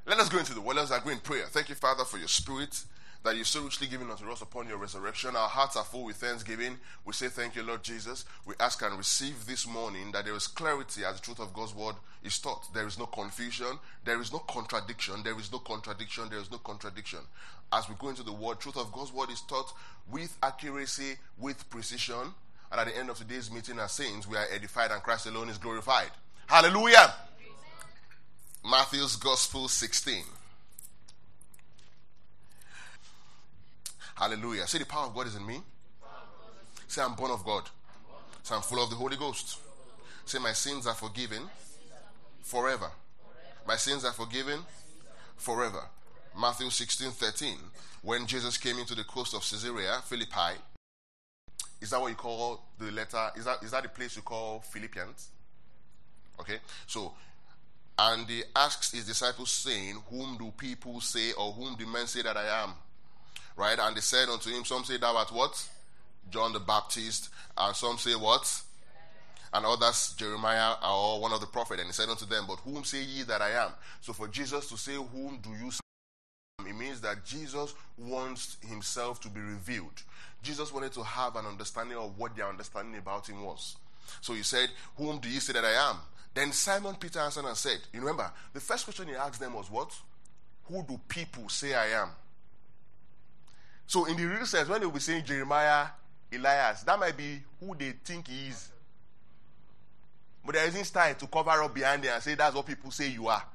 Let us go into the word. Let us agree in prayer. Thank you, Father, for your spirit that you've so richly given unto us upon your resurrection. Our hearts are full with thanksgiving. We say thank you, Lord Jesus. We ask and receive this morning that there is clarity as the truth of God's word is taught. There is no confusion. There is no contradiction. There is no contradiction. There is no contradiction. As we go into the word, truth of God's word is taught with accuracy, with precision. And at the end of today's meeting as saints, we are edified and Christ alone is glorified. Hallelujah. Matthew's Gospel 16. Hallelujah. Say the power of God is in me. Say I'm born of God. Say I'm full of the Holy Ghost. Say my sins are forgiven forever. My sins are forgiven forever. Matthew 16:13. When Jesus came into the coast of Caesarea Philippi, is that what you call the letter? Is that the place you call Philippians? Okay. So, and he asks his disciples saying, whom do people say, or whom do men say that I am? Right? And they said unto him, some say thou art what? John the Baptist. And some say what? And others, Jeremiah or one of the prophets. And he said unto them, but whom say ye that I am? So for Jesus to say, whom do you say I am? It means that Jesus wants himself to be revealed. Jesus wanted to have an understanding of what their understanding about him was. So he said, whom do you say that I am? Then Simon Peter answered and said, you remember, the first question he asked them was what? Who do people say I am? So in the real sense, when they will be saying Jeremiah, Elias, that might be who they think he is. But there isn't style to cover up behind it and say that's what people say you are.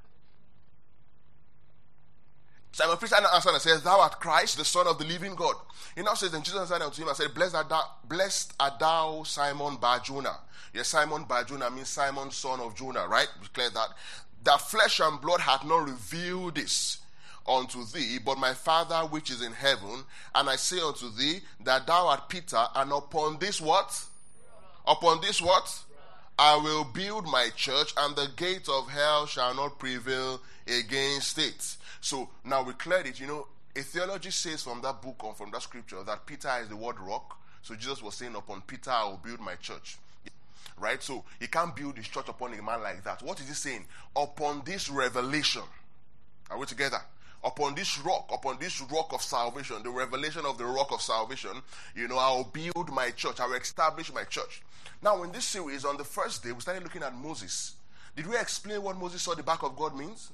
Simon Peter answered and says, thou art Christ, the Son of the living God. He now says, and Jesus answered unto him and said, blessed art thou, Simon Bar-Jonah. Yes, Simon Bar-Jonah means Simon, son of Jonah, right? We declare that. That flesh and blood hath not revealed this unto thee, but my Father which is in heaven. And I say unto thee that thou art Peter, and upon this what? Upon this what? I will build my church, and the gate of hell shall not prevail against it. So now we cleared it. You know, a theology says from that book or from that scripture that Peter is the word rock. So Jesus was saying, upon Peter I will build my church. Right? So he can't build his church upon a man like that. What is he saying? Upon this revelation. Are we together? Upon this rock of salvation, the revelation of the rock of salvation, you know, I will build my church. I will establish my church. Now, in this series, on the first day, we started looking at Moses. Did we explain what Moses saw the back of God means?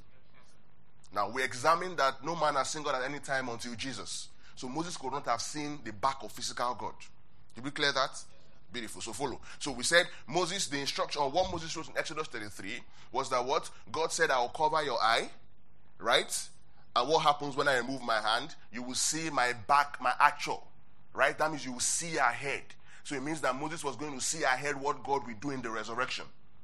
Now, we examined that no man has seen God at any time until Jesus. So Moses could not have seen the back of physical God. Did we clear that? Beautiful. So follow. So we said Moses, the instruction, or what Moses wrote in Exodus 33 was that what? God said, I will cover your eye. Right? And what happens when I remove my hand? You will see my back, my actual. Right? That means you will see ahead. So it means that Moses was going to see ahead what God will do in the resurrection.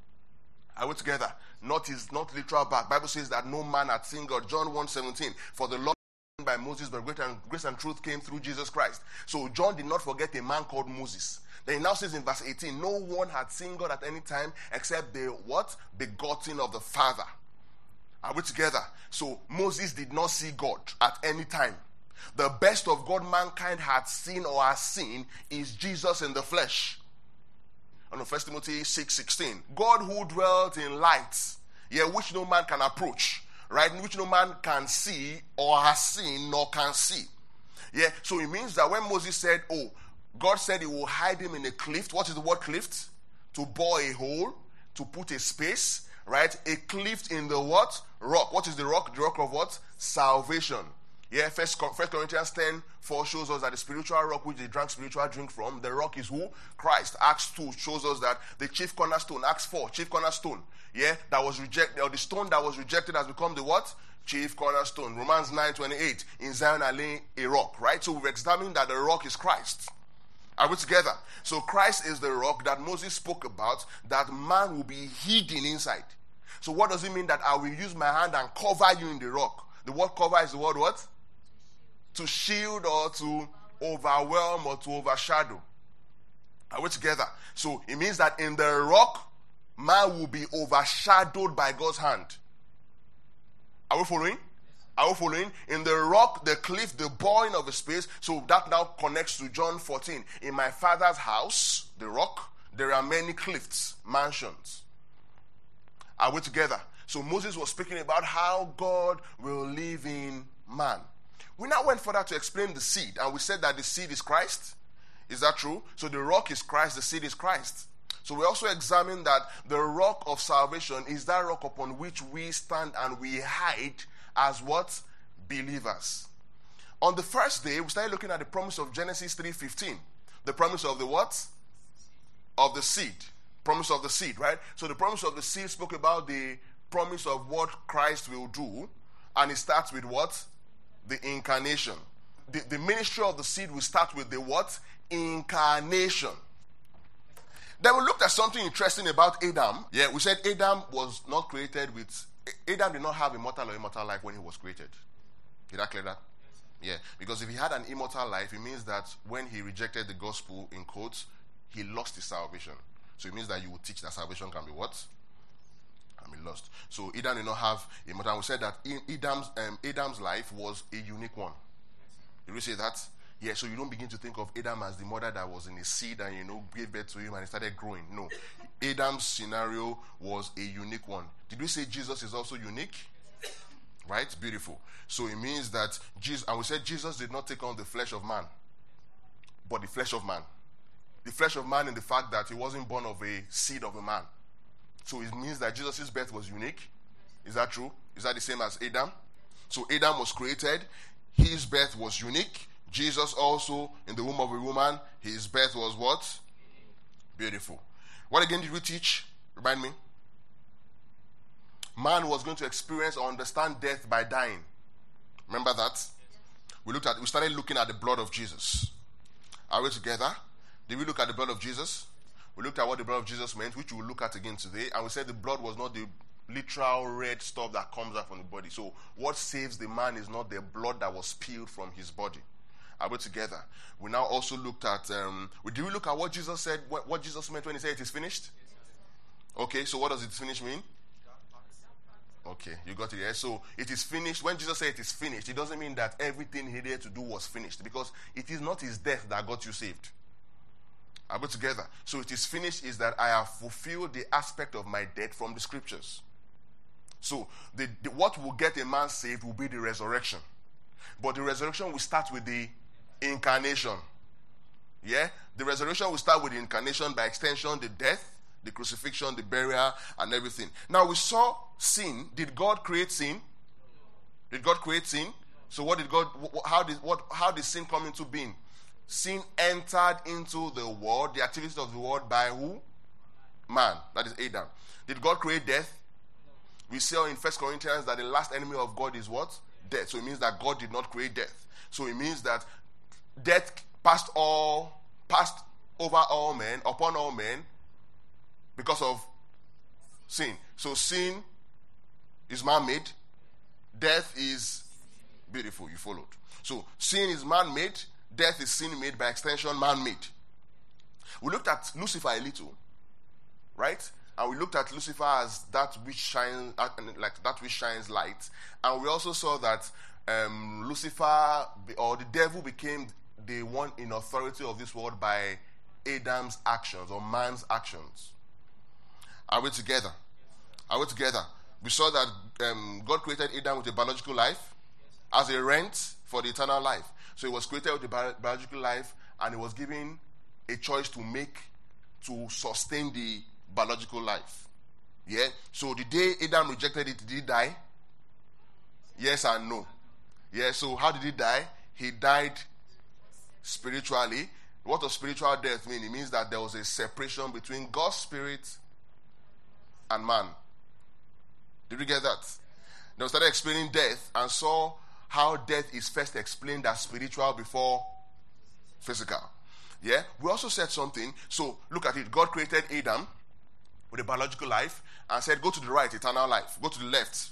Are we together? Not literal back. Bible says that no man had seen God. John 1:17. For the Lord by Moses, but grace and truth came through Jesus Christ. So John did not forget a man called Moses. Then he now says in verse 18, no one had seen God at any time except the what? Begotten of the Father. Are we together? So Moses did not see God at any time. The best of God mankind had seen or has seen is Jesus in the flesh. On 1 Timothy 6:16. God who dwelt in light, which no man can approach, right? Which no man can see or has seen nor can see. So it means that when Moses said, God said he will hide him in a cliff. What is the word cliff? To bore a hole, to put a space, right? A cliff in the what? Rock. What is the rock? The rock of what? Salvation. 1 Corinthians 10:4 shows us that the spiritual rock which they drank spiritual drink from, the rock is who? Christ. Acts 2 shows us that the chief cornerstone. Acts 4, chief cornerstone. That was rejected, or the stone that was rejected has become the what? Chief cornerstone. Romans 9:28. In Zion I lay a rock. Right? So we've examined that the rock is Christ. Are we together? So Christ is the rock that Moses spoke about, that man will be hidden inside. So what does it mean that I will use my hand and cover you in the rock? The word cover is the word what? To shield or to overwhelm or to overshadow. Are we together? So it means that in the rock, man will be overshadowed by God's hand. Are we following? Are we following? In the rock, the cliff, the boring of a space. So that now connects to John 14. In my Father's house, the rock, there are many cliffs, mansions. Are we together? So Moses was speaking about how God will live in man. We now went further to explain the seed, and we said that the seed is Christ. Is that true? So the rock is Christ, the seed is Christ. So we also examined that the rock of salvation is that rock upon which we stand and we hide as what? Believers. On the first day, we started looking at the promise of Genesis 3:15. The promise of the what? Of the seed. Promise of the seed, right? So the promise of the seed spoke about the promise of what Christ will do, and it starts with what? The incarnation. The ministry of the seed will start with the what? Incarnation. Then we looked at something interesting about Adam. Yeah, we said Adam was not created with... Adam did not have immortal or immortal life when he was created. Did I clear that? Yeah, because if he had an immortal life, it means that when he rejected the gospel, in quotes, he lost his salvation. So it means that you would teach that salvation can be what? Can be lost. So Adam did not have immortal. We said that Adam's life was a unique one. Did we say that? Yeah, so you don't begin to think of Adam as the mother that was in his seed and, gave birth to him and he started growing. No. Adam's scenario was a unique one. Did we say Jesus is also unique? Right? Beautiful. So it means that Jesus, and we said Jesus did not take on the flesh of man, but the flesh of man. The flesh of man in the fact that he wasn't born of a seed of a man. So it means that Jesus' birth was unique. Is that true? Is that the same as Adam? So Adam was created. His birth was unique. Jesus also, in the womb of a woman, his birth was what? Beautiful. What again did we teach? Remind me. Man was going to experience or understand death by dying. Remember that? We started looking at the blood of Jesus. Are we together? Did we look at the blood of Jesus? We looked at what the blood of Jesus meant, which we will look at again today. And we said the blood was not the literal red stuff that comes out from the body. So what saves the man is not the blood that was spilled from his body. Are we together? We now also looked at, did we look at what Jesus said, what Jesus meant when he said it is finished? Okay, so what does it finish mean? Okay, you got it here. So it is finished. When Jesus said it is finished, it doesn't mean that everything he needed to do was finished, because it is not his death that got you saved. Are we together? So it is finished is that I have fulfilled the aspect of my death from the scriptures. So what will get a man saved will be the resurrection. But the resurrection will start with the incarnation. Yeah? The resurrection will start with the incarnation, by extension, the death, the crucifixion, the burial, and everything. Now we saw sin. Did God create sin? Did God create sin? So how did sin come into being? Sin entered into the world, the activities of the world, by who? Man. That is Adam. Did God create death? We saw in 1 Corinthians that the last enemy of God is what? Death. So it means that God did not create death. So it means that death passed over all men, upon all men, because of sin. So sin is man-made. Death is beautiful. You followed. So sin is man-made. Death is sin-made, by extension, man-made. We looked at Lucifer a little, right? And we looked at Lucifer as that which shines, like that which shines light. And we also saw that Lucifer, or the devil, became the one in authority of this world by Adam's actions, or man's actions. Are we together? Are we together? We saw that God created Adam with a biological life as a rent for the eternal life. So he was created with a biological life, and he was given a choice to sustain the biological life. Yeah? So the day Adam rejected it, did he die? Yes and no. Yeah, so how did he die? He died spiritually. What does spiritual death mean? It means that there was a separation between God's spirit and man. Did we get that? Then we started explaining death and saw how death is first explained as spiritual before physical. Yeah? We also said something. So look at it. God created Adam with a biological life and said, go to the right, eternal life. Go to the left,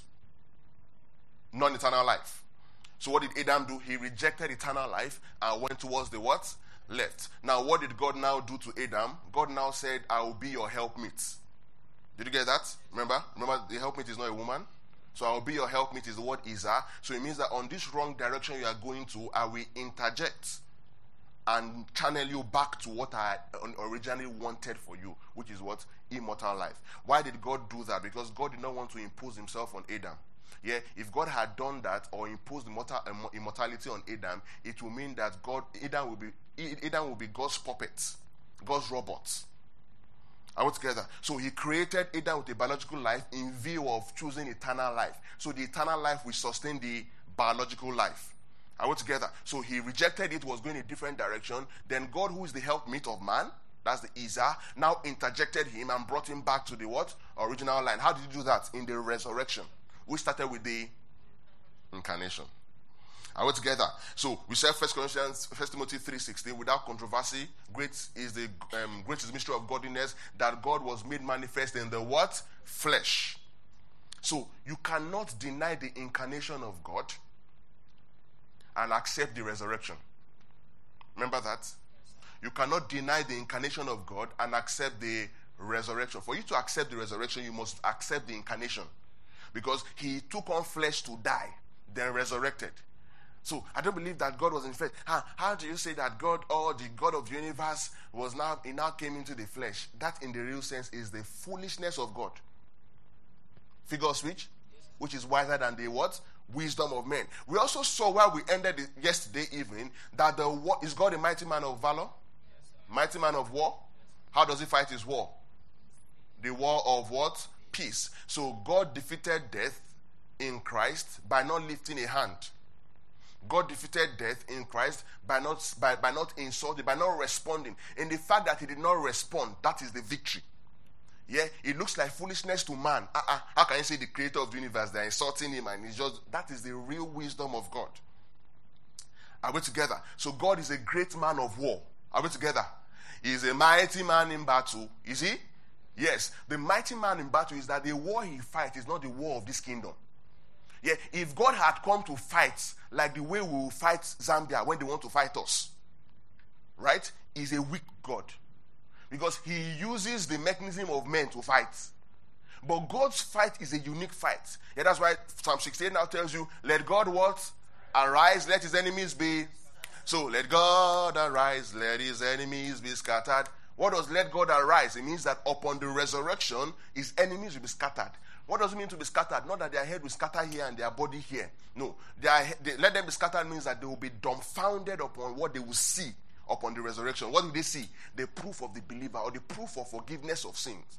non-eternal life. So what did Adam do? He rejected eternal life and went towards the what? Left. Now what did God now do to Adam? God now said, I will be your helpmeet. Did you get that? Remember the helpmeet is not a woman. So I will be your helpmeet is the word Isa. So it means that on this wrong direction you are going to, I will interject. and channel you back to what I originally wanted for you, which is what? Immortal life. Why did God do that? Because God did not want to impose himself on Adam. Yeah, if God had done that or imposed immortality on Adam, it will mean that Adam will be God's puppet, God's robot. Are we together? So he created Adam with a biological life in view of choosing eternal life. So the eternal life will sustain the biological life. Are we together? So he rejected it, was going a different direction. Then God, who is the helpmeet of man, that's the Isa, now interjected him and brought him back to the what? Original line. How did he do that? In the resurrection. We started with the incarnation. Are we together? So we said 1 Timothy 3:16, without controversy, great is the mystery of godliness, that God was made manifest in the what? Flesh. So you cannot deny the incarnation of God and accept the resurrection. Remember that? You cannot deny the incarnation of God and accept the resurrection. For you to accept the resurrection, you must accept the incarnation. Because he took on flesh to die, then resurrected. So I don't believe that God was in flesh. How do you say that God, or the God of the universe, he now came into the flesh? That in the real sense is the foolishness of God. Figure of speech? Which is wiser than the what? Wisdom of men. We also saw where we ended yesterday evening that is God a mighty man of valor? Mighty man of war? How does he fight his war? The war of what? Peace. So God defeated death in Christ by not lifting a hand. God defeated death in Christ by not insulting, by not responding. In the fact that he did not respond, that is the victory. Yeah, it looks like foolishness to man. How can you say the creator of the universe, they're insulting him, and that is the real wisdom of God. Are we together? So God is a great man of war. Are we together? He is a mighty man in battle. Is he? Yes. The mighty man in battle is that the war he fights is not the war of this kingdom. Yeah, if God had come to fight like the way we will fight Zambia when they want to fight us, right? He's a weak God. Because he uses the mechanism of men to fight. But God's fight is a unique fight. Yeah, that's why Psalm 68 now tells you, let God what? Arise, let his enemies be. So, let God arise, let his enemies be scattered. What does let God arise? It means that upon the resurrection, his enemies will be scattered. What does it mean to be scattered? Not that their head will scatter here and their body here. No. Let them be scattered means that they will be dumbfounded upon what they will see upon the resurrection. What will they see? The proof of the believer, or the proof of forgiveness of sins.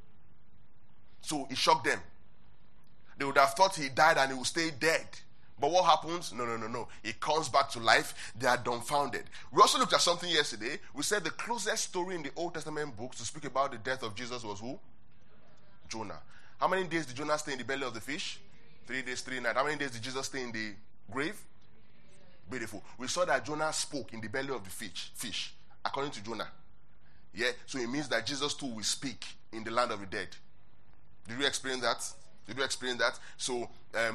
So it shocked them. They would have thought he died and he would stay dead. But what happens? No. He comes back to life. They are dumbfounded. We also looked at something yesterday. We said the closest story in the Old Testament books to speak about the death of Jesus was who? Jonah. How many days did Jonah stay in the belly of the fish? 3 days, 3 nights. How many days did Jesus stay in the grave? Beautiful. We saw that Jonah spoke in the belly of the fish, according to Jonah. Yeah, so it means that Jesus too will speak in the land of the dead. Did you experience that? Did you experience that? So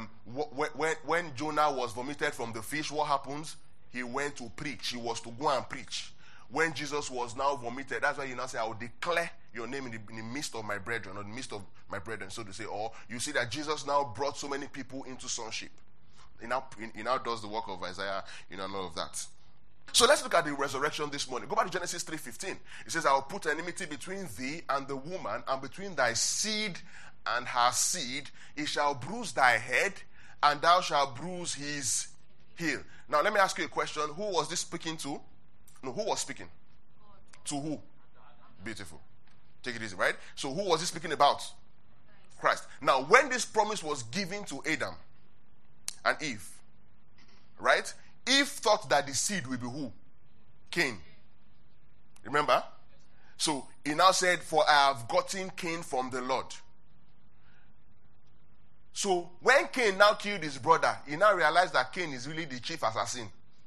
when Jonah was vomited from the fish, what happens? He went to preach. He was to go and preach. When Jesus was now vomited, that's why you now say, I will declare your name in the midst of my brethren, or the midst of my brethren, so to say. Or you see that Jesus now brought so many people into sonship. He now does the work of Isaiah, and all of that. So let's look at the resurrection this morning. Go back to Genesis 3:15. It says, I will put enmity between thee and the woman, and between thy seed and her seed. He shall bruise thy head, and thou shalt bruise his heel. Now let me ask you a question. Who was this speaking to? No, who was speaking? To who? Beautiful. Take it easy, right? So who was he speaking about? Christ. Now when this promise was given to Adam and Eve, right? Eve thought that the seed will be who? Cain. Remember? So he now said, for I have gotten Cain from the Lord. So when Cain now killed his brother, he now realized that Cain is really the chief assassin.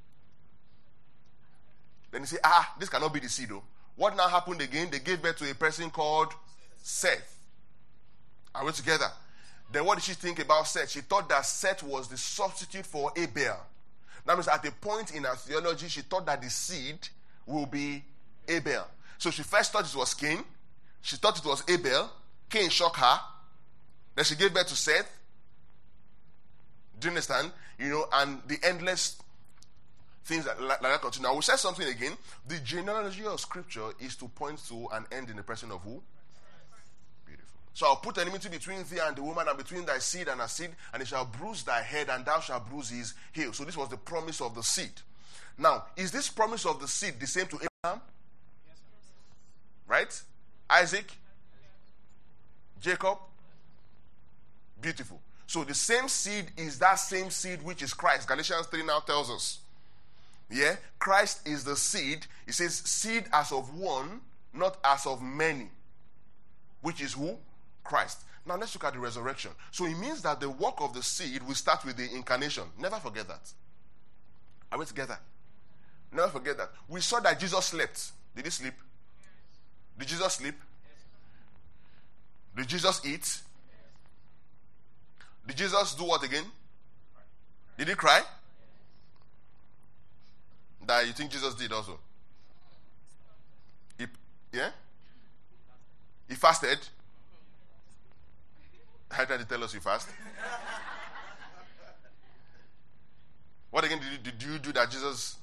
Then he said, this cannot be the seed though. What now happened again? They gave birth to a person called Seth. Are we together? Then what did she think about Seth? She thought that Seth was the substitute for Abel. That means at a point in her theology, she thought that the seed will be Abel. So she first thought it was Cain. She thought it was Abel. Cain shocked her. Then she gave birth to Seth. Do you understand? And the endless Things like that continue. I will say something again. The genealogy of Scripture is to point to an end in the person of who? Beautiful. So I'll put enmity between thee and the woman, and between thy seed and her seed, and it shall bruise thy head, and thou shalt bruise his heel. So this was the promise of the seed. Now, is this promise of the seed the same to Abraham? Yes, sir. Right? Isaac? Jacob? Beautiful. So the same seed is that same seed which is Christ. Galatians 3 now tells us. Yeah? Christ is the seed. It says seed as of one, not as of many. Which is who? Christ. Now let's look at the resurrection. So it means that the work of the seed will start with the incarnation. Never forget that. Are we together? Never forget that. We saw that Jesus slept. Did he sleep? Did Jesus sleep? Did Jesus eat? Did Jesus do what again? Did he cry? That you think Jesus did also? Yeah? He fasted? How did he tell us you fast? What again did you do that Jesus...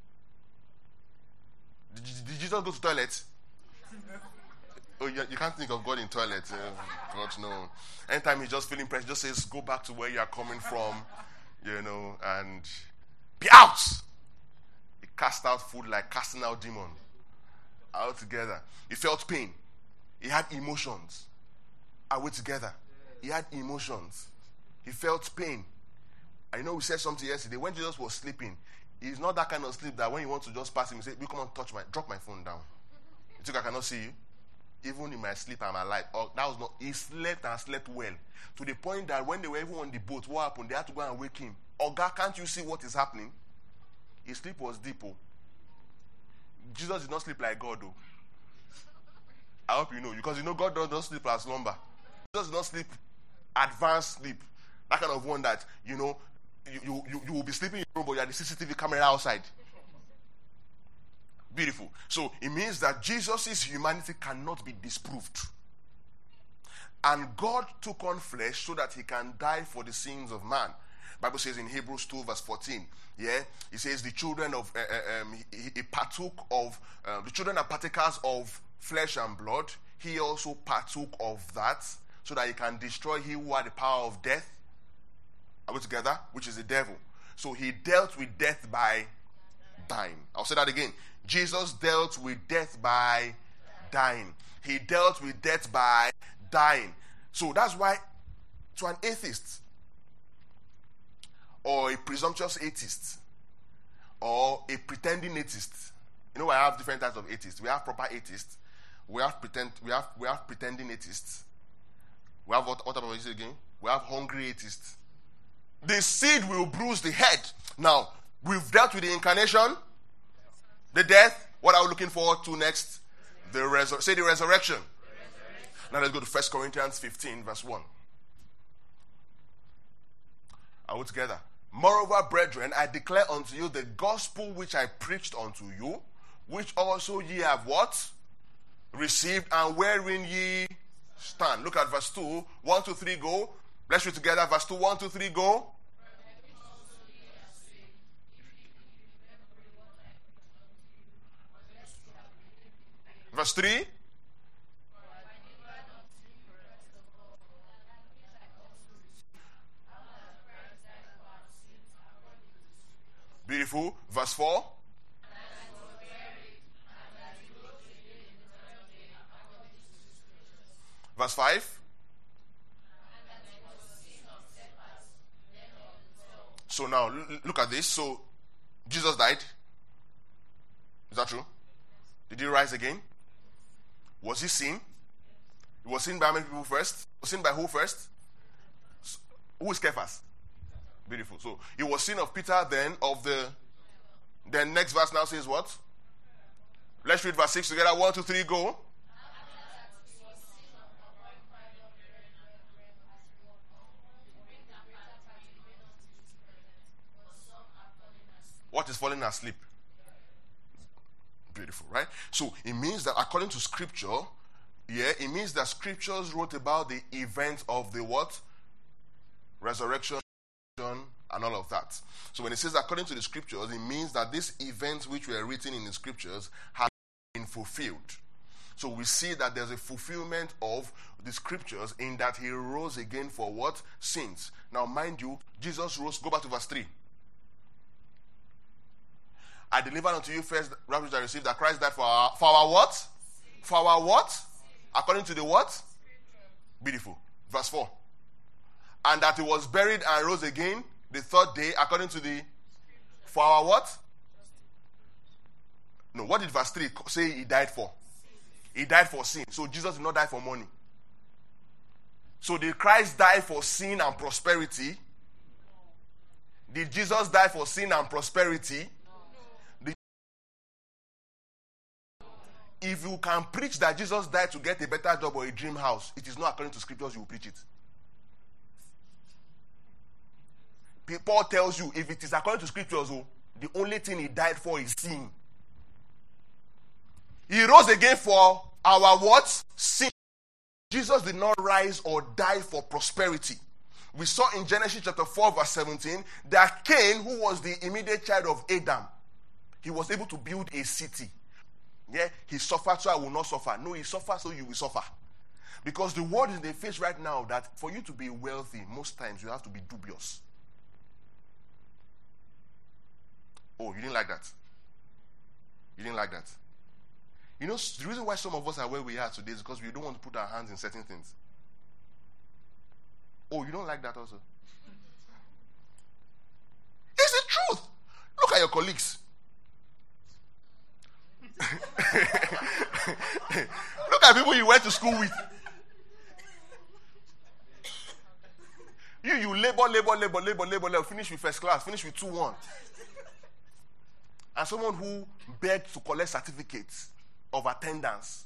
Did Jesus go to toilet? Oh, you can't think of God in toilet. God, no. Anytime he's just feeling pressure, just says, go back to where you are coming from, and be out. He cast out food like casting out demon. Out together. He felt pain. He had emotions. Are we together? He had emotions. He felt pain. I know we said something yesterday. When Jesus was sleeping, he's not that kind of sleep that when you want to just pass him, you say, "You come and drop my phone down." You think I cannot see you? Even in my sleep, I'm alive. Oh, that was not. He slept and slept well to the point that when they were even on the boat, what happened? They had to go and wake him. Oh God, can't you see what is happening? His sleep was deep. Oh. Jesus did not sleep like God, though. I hope you know, because God does not sleep as slumber. Jesus does not sleep advanced sleep. That kind of one that you will be sleeping in your room, but you have the CCTV camera outside. Beautiful. So it means that Jesus' humanity cannot be disproved. And God took on flesh so that he can die for the sins of man. Bible says in Hebrews 2 verse 14, yeah, it says the children of, he partook of, the children are partakers of flesh and blood. He also partook of that so that he can destroy he who had the power of death. Are we together? Which is the devil. So he dealt with death by dying. I'll say that again. Jesus dealt with death by dying. He dealt with death by dying. So that's why to an atheist or a presumptuous atheist or a pretending atheist, I have different types of atheists. We have proper atheists. We have pretending atheists. We have what type of atheists again? We have hungry atheists. The seed will bruise the head. Now, we've dealt with the incarnation, the death. What are we looking forward to next? Say the resurrection. Now let's go to 1 Corinthians 15 verse 1. Are we together? Moreover, brethren, I declare unto you the gospel which I preached unto you, which also ye have what? Received, and wherein ye stand. Look at verse 2. 1, 2, 3, go. Let's read together. Verse 2, 1, 2, 3, go. Verse 3. Beautiful. Verse 4. Verse 5. So now, look at this. So, Jesus died. Is that true? Did he rise again? Was he seen? He was seen by how many people first? Was seen by who first? Who is Cephas? Beautiful. So, he was seen of Peter, then of the... Then next verse now says what? Let's read verse 6 together. 1, 2, 3, go. What is falling asleep? Beautiful, right? So it means that according to scripture, it means that scriptures wrote about the event of the what? Resurrection and all of that. So when it says according to the scriptures, it means that these events which were written in the scriptures have been fulfilled. So we see that there's a fulfillment of the scriptures in that he rose again for what? Sins. Now mind you, Jesus rose, go back to verse 3. I delivered unto you first that which I received, that Christ died for our what? For our what? According to the what? Beautiful. Verse 4. And that he was buried and rose again the third day, according to the... For our what? No, what did verse 3 say he died for? He died for sin. So Jesus did not die for money. So did Christ die for sin and prosperity? Did Jesus die for sin and prosperity? If you can preach that Jesus died to get a better job or a dream house, it is not according to scriptures, you will preach it. Paul tells you, if it is according to scriptures, the only thing he died for is sin. He rose again for our what? Sin. Jesus did not rise or die for prosperity. We saw in Genesis chapter 4 verse 17 that Cain, who was the immediate child of Adam, he was able to build a city. Yeah, he suffered so I will not suffer. No, he suffered so you will suffer. Because the world is they face right now that for you to be wealthy, most times you have to be dubious. Oh, you didn't like that? You didn't like that? You know, the reason why some of us are where we are today is because we don't want to put our hands in certain things. Oh, you don't like that also? It's the truth. Look at your colleagues. Look at people you went to school with. You labor, finish with first class, finish with 2-1. And someone who begged to collect certificates of attendance.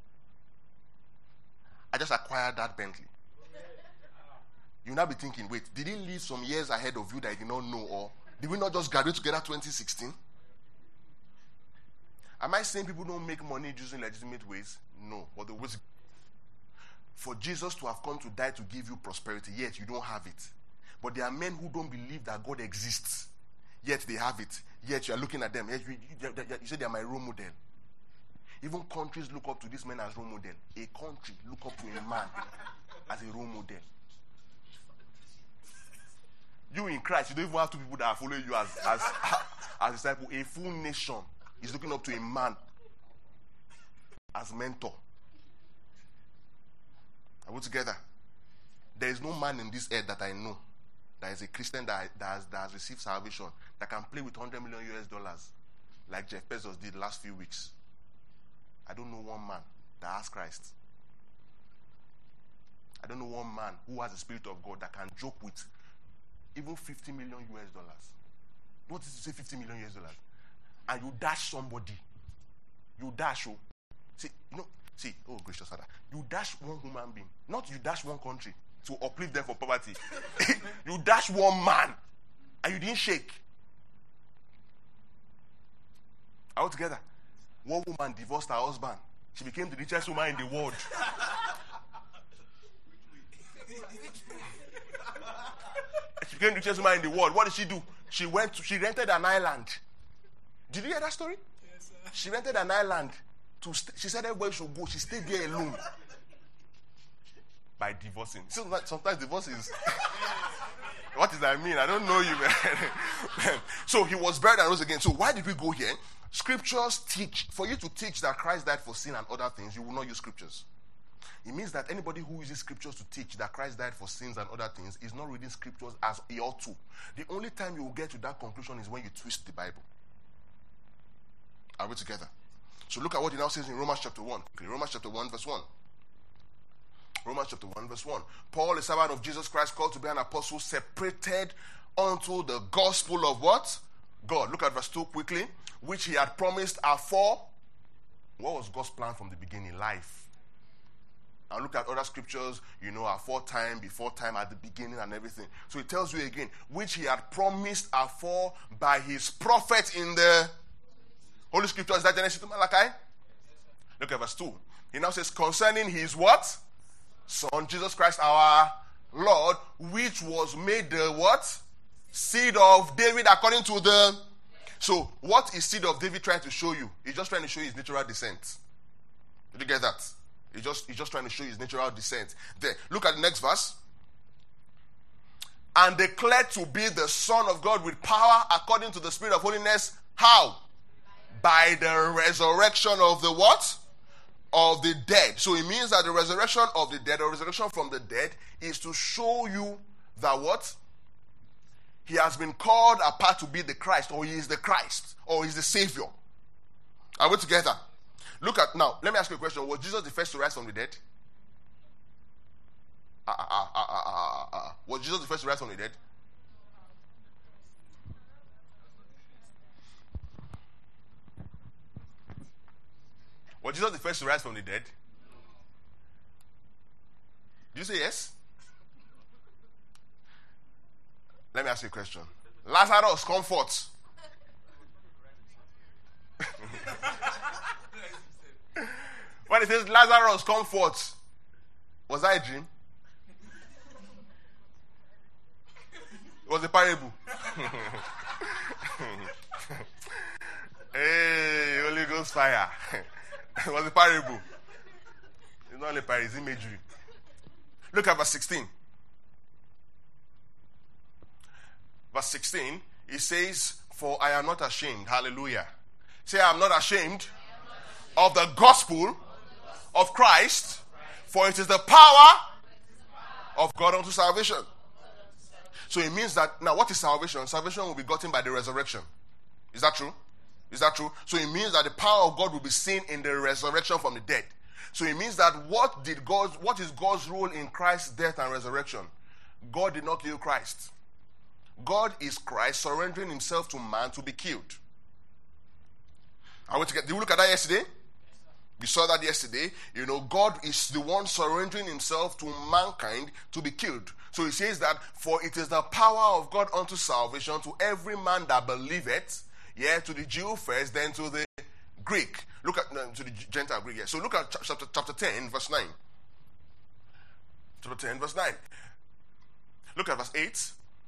I just acquired that Bentley. You'll now be thinking, wait, did he live some years ahead of you that you did not know? Or did we not just graduate together 2016? Am I saying people don't make money using legitimate ways? No. But the ways for Jesus to have come to die to give you prosperity, yet you don't have it. But there are men who don't believe that God exists, yet they have it. Yet you are looking at them. You say they are my role model. Even countries look up to this man as role model. A country look up to a man as a role model. You in Christ, you don't even have two people that are following you as disciples. A full nation is looking up to a man as mentor. Are we together? There is no man in this earth that I know that is a Christian that has received salvation that can play with $100 million like Jeff Bezos did last few weeks. I don't know one man that has Christ. I don't know one man who has the Spirit of God that can joke with even $50 million. What is to say $50 million? And you dash somebody. You dash. Oh gracious Father. You dash one human being. Not you dash one country to uplift them from poverty. You dash one man and you didn't shake. All together. One woman divorced her husband. She became the richest woman in the world. She became the richest woman in the world. What did she do? She rented an island. Did you hear that story? Yes, sir. She rented an island. She said everybody should go. She stayed there alone. By divorcing. So sometimes divorce is... What does that mean? I don't know you, man. So he was buried and rose again. So why did we go here? Scriptures teach. For you to teach that Christ died for sin and other things, you will not use scriptures. It means that anybody who uses scriptures to teach that Christ died for sins and other things is not reading scriptures as he ought to. The only time you will get to that conclusion is when you twist the Bible. Are we together? So look at what he now says in Romans chapter 1. Okay, Romans chapter 1 verse 1. Romans chapter 1 verse 1. Paul, a servant of Jesus Christ, called to be an apostle, separated unto the gospel of what? God. Look at verse 2 quickly. Which he had promised afore. What was God's plan from the beginning? Life. And look at other scriptures, aforetime, before time, at the beginning and everything. So it tells you again, which he had promised afore by his prophet in the Holy Scripture. Is that Genesis to Malachi? Look at verse 2. He now says, concerning his what? Son, Jesus Christ our Lord, which was made the what? Seed of David according to the... So, what is seed of David trying to show you? He's just trying to show you his natural descent. Did you get that? He's just trying to show you his natural descent. There. Look at the next verse. And declared to be the Son of God with power according to the Spirit of holiness. How? By the resurrection of the what? Of the dead. So it means that the resurrection of the dead, or resurrection from the dead, is to show you that what? He has been called apart to be the Christ, or he is the Christ, or he is the Savior. Are we together? Look at, now, let me ask you a question. Was Jesus the first to rise from the dead? Was Jesus the first to rise from the dead? Was Jesus the first to rise from the dead? Do you say yes? Let me ask you a question. Lazarus, come forth. When it says Lazarus, come forth, was that a dream? It was a parable. Hey, Holy Ghost fire. It was a parable. It's not only parable, it's imagery. Look at verse 16. Verse 16, it says, for I am not ashamed. Hallelujah. Say, I am not ashamed of the gospel of Christ, for it is the power of God unto salvation. So it means that, now what is salvation? Salvation will be gotten by the resurrection. Is that true? Is that true? So it means that the power of God will be seen in the resurrection from the dead. So it means that what is God's role in Christ's death and resurrection? God did not kill Christ. God is Christ surrendering himself to man to be killed. Did we look at that yesterday? We saw that yesterday. You know, God is the one surrendering himself to mankind to be killed. So he says that, for it is the power of God unto salvation to every man that believeth, to the Jew first, then to the Greek. Look at, to the Gentile Greek, So look at chapter 10, verse 9. Chapter 10, verse 9. Look at verse 8.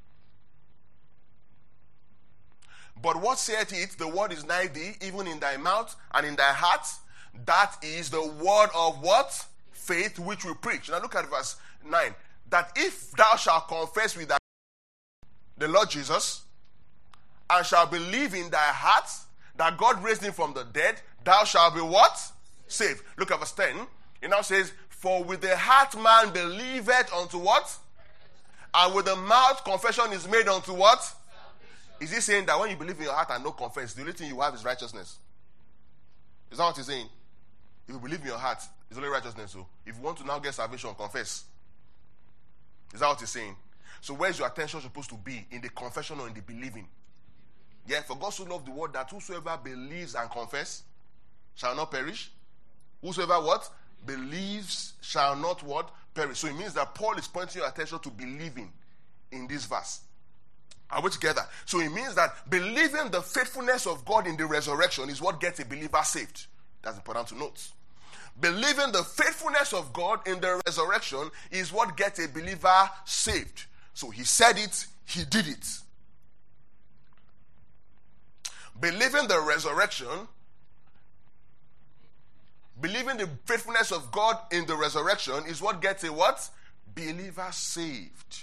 But what saith it? The word is nigh thee, even in thy mouth and in thy heart. That is the word of what? Faith which we preach. Now look at verse 9. That if thou shalt confess with thy the Lord Jesus, and shalt believe in thy heart that God raised him from the dead, thou shalt be what? Saved. Look at verse 10. It now says, for with the heart man believeth unto what? And with the mouth confession is made unto what? Is he saying that when you believe in your heart and not confess, the only thing you have is righteousness? Is that what he's saying? If you believe in your heart, it's only righteousness. So if you want to now get salvation, confess. Is that what he's saying? So where's your attention supposed to be? In the confession or in the believing? Yeah, for God so loved the world that whosoever believes and confess shall not perish. Whosoever what? Believes shall not what? Perish. So it means that Paul is pointing your attention to believing in this verse. Are we together? So it means that believing the faithfulness of God in the resurrection is what gets a believer saved. That's important to note. Believing the faithfulness of God in the resurrection is what gets a believer saved. So he said it, he did it. Believing the resurrection, believing the faithfulness of God in the resurrection is what gets a what? Believer saved.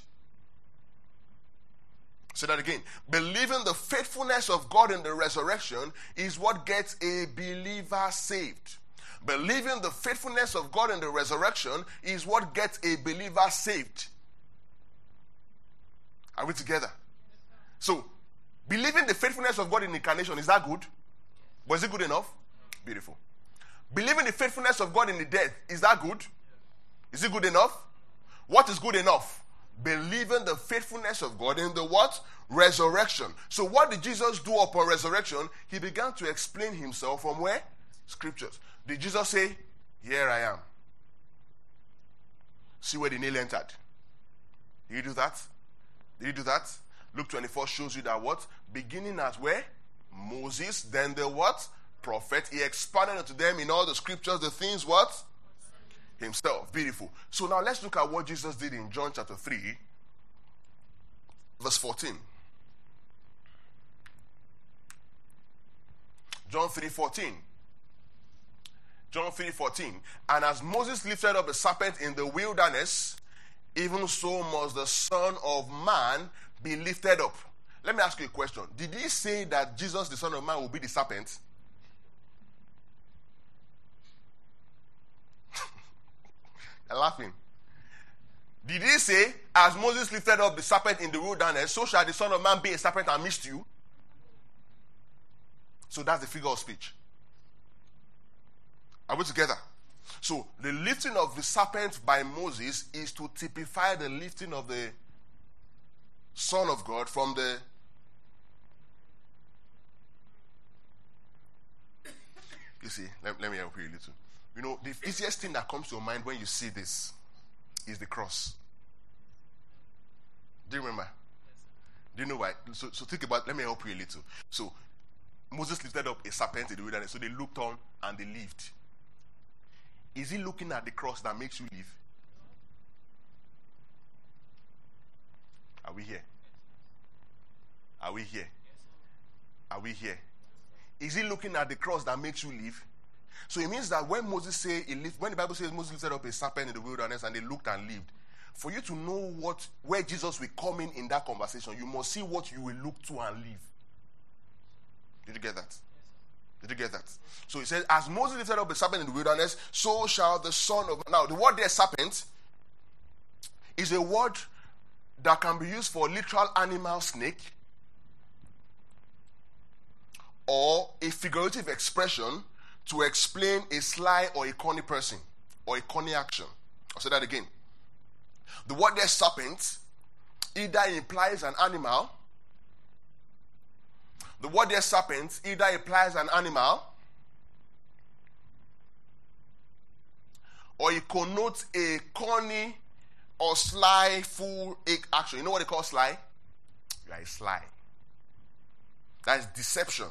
Say that again. Believing the faithfulness of God in the resurrection is what gets a believer saved. Believing the faithfulness of God in the resurrection is what gets a believer saved. Are we together? So, believing the faithfulness of God in incarnation, is that good? But is it good enough? Beautiful. Believing the faithfulness of God in the death, is that good? Is it good enough? What is good enough? Believing the faithfulness of God in the what? Resurrection. So what did Jesus do upon resurrection? He began to explain himself from where? Scriptures. Did Jesus say, here I am? See where the nail entered. Did he do that? Did he do that? Luke 24 shows you that what? Beginning as where? Moses, then the what? Prophet. He expanded unto them in all the scriptures the things what? Himself. Beautiful. So now let's look at what Jesus did in John chapter 3, verse 14. 3:14. John 3:14. And as Moses lifted up the serpent in the wilderness, even so must the Son of Man be lifted up. Let me ask you a question. Did he say that Jesus, the Son of Man, will be the serpent? You're laughing. Did he say, as Moses lifted up the serpent in the wilderness, so shall the Son of Man be a serpent amidst you? So that's the figure of speech. Are we together? So the lifting of the serpent by Moses is to typify the lifting of the Son of God from the... You see, let me help you a little. You know, the easiest thing that comes to your mind when you see this is the cross. Do you remember? Do you know why? So think about, let me help you a little. So Moses lifted up a serpent in the wilderness, so they looked on and they lived. Is he looking at the cross that makes you live? Are we here? Are we here? Are we here? Is he looking at the cross that makes you live? So it means that when Moses say when the Bible says Moses lifted up a serpent in the wilderness and they looked and lived, for you to know where Jesus will come in that conversation, you must see what you will look to and live. Did you get that? Did you get that? So he says, as Moses lifted up a serpent in the wilderness, so shall the Son of Man. Now, the word there, serpent, is a word that can be used for literal animal snake or a figurative expression to explain a sly or a corny person or a corny action. I'll say that again. The word there, serpent, either implies an animal. The word there, serpent, either implies an animal or it connotes a corny or sly, fool action. You know what they call sly? You are a sly. That is deception.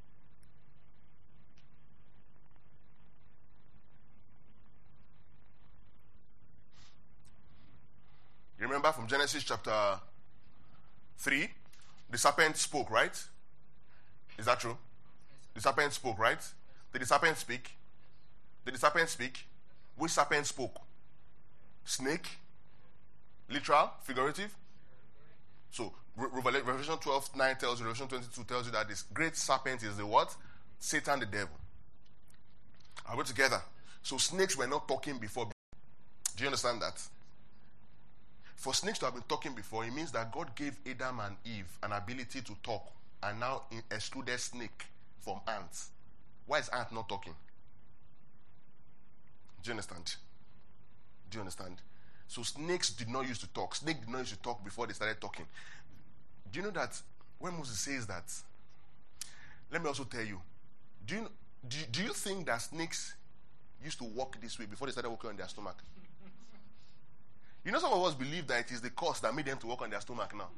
You remember from Genesis chapter 3, the serpent spoke, right? Is that true? The serpent spoke, right? Did the serpent speak? Did the serpent speak? Which serpent spoke? Snake? Literal? Figurative? So, Revelation 12:9 tells you, Revelation 22 tells you that this great serpent is the what? Satan the devil. Are we together? So, snakes were not talking before. Do you understand that? For snakes to have been talking before, it means that God gave Adam and Eve an ability to talk and now excluded snake from ants. Why is ant not talking? Do you understand? Do you understand? So snakes did not used to talk. Snake did not used to talk before they started talking. Do you know that when Moses says that, let me also tell you, do you think that snakes used to walk this way before they started walking on their stomach? You know, some of us believe that it is the cause that made them to walk on their stomach now.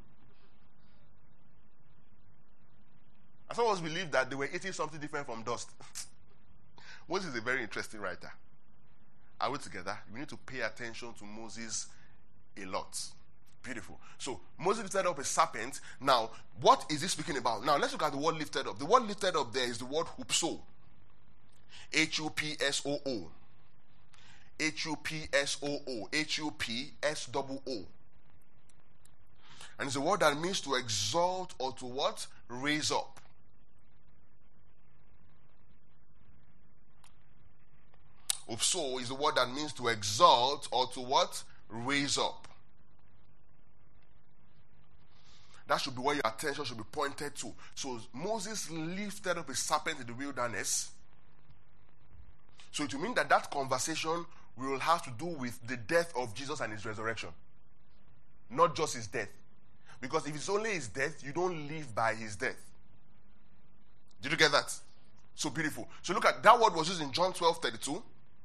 And some of us believe that they were eating something different from dust. Moses is a very interesting writer. Are we together? We need to pay attention to Moses a lot. Beautiful. So, Moses lifted up a serpent. Now, what is he speaking about? Now, let's look at the word lifted up. The word lifted up there is the word hupso. H-U-P-S-O-O. H-U-P-S-O-O. H-U-P-S-O-O. And it's a word that means to exalt or to what? Raise up. Upso is the word that means to exalt or to what? Raise up. That should be where your attention should be pointed to. So Moses lifted up a serpent in the wilderness. So it will mean that that conversation will have to do with the death of Jesus and his resurrection. Not just his death. Because if it's only his death, you don't live by his death. Did you get that? So beautiful. So look at that word was used in John 12:32.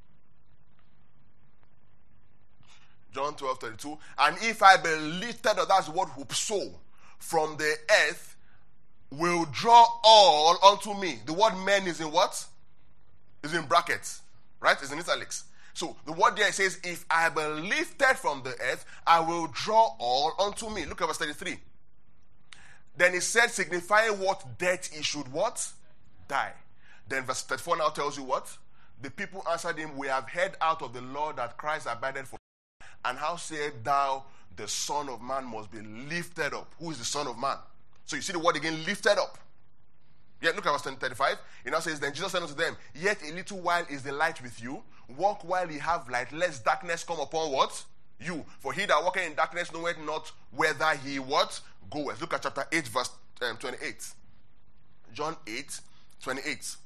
John 12:32. And if I be lifted up, that's the word hupso, from the earth, will draw all unto me. The word men is in what? Is in brackets. Right? It's in italics. So the word there says, if I be lifted from the earth, I will draw all unto me. Look at verse 33. Then he said, signifying what death he should what? Die. Then verse 34 now tells you what? The people answered him, we have heard out of the law that Christ abided for. And how sayest thou, the Son of Man must be lifted up? Who is the Son of Man? So you see the word again, lifted up. Yeah, look at verse 35. It now says, then Jesus said unto them, yet a little while is the light with you. Walk while ye have light, lest darkness come upon what? You. For he that walketh in darkness knoweth not whither he what? Goeth. Look at chapter 8, verse 28. John 8, 28.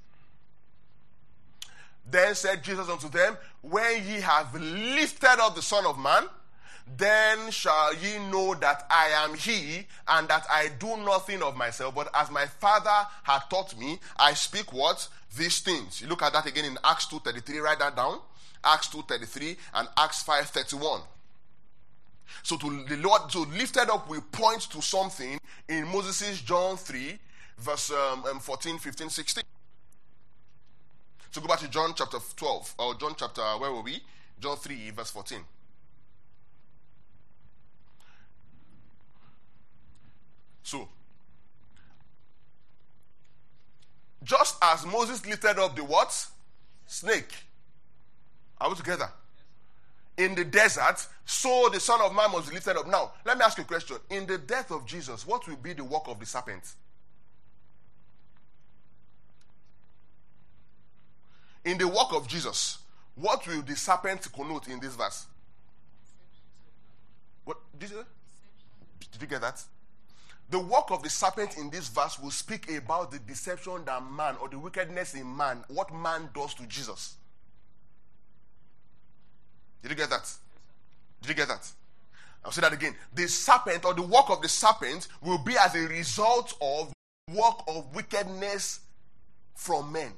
Then said Jesus unto them, when ye have lifted up the Son of Man, then shall ye know that I am he, and that I do nothing of myself, but as my Father hath taught me, I speak what? These things. You look at that again in Acts 2:33, write that down. Acts 2:33 and Acts 5:31. So to the Lord, so lifted up will point to something in Moses' John 3, verse 14, 15, 16. So go back to John chapter 12, or John chapter, where were we? John 3, verse 14. So, just as Moses lifted up the what? Snake. Are we together? In the desert, so the Son of Man must be lifted up. Now, let me ask you a question. In the death of Jesus, what will be the work of the serpent? In the work of Jesus, what will the serpent connote in this verse? What did you get that? The work of the serpent in this verse will speak about the deception that man, or the wickedness in man, what man does to Jesus. Did you get that? Did you get that? I'll say that again. The serpent, or the work of the serpent, will be as a result of work of wickedness from men.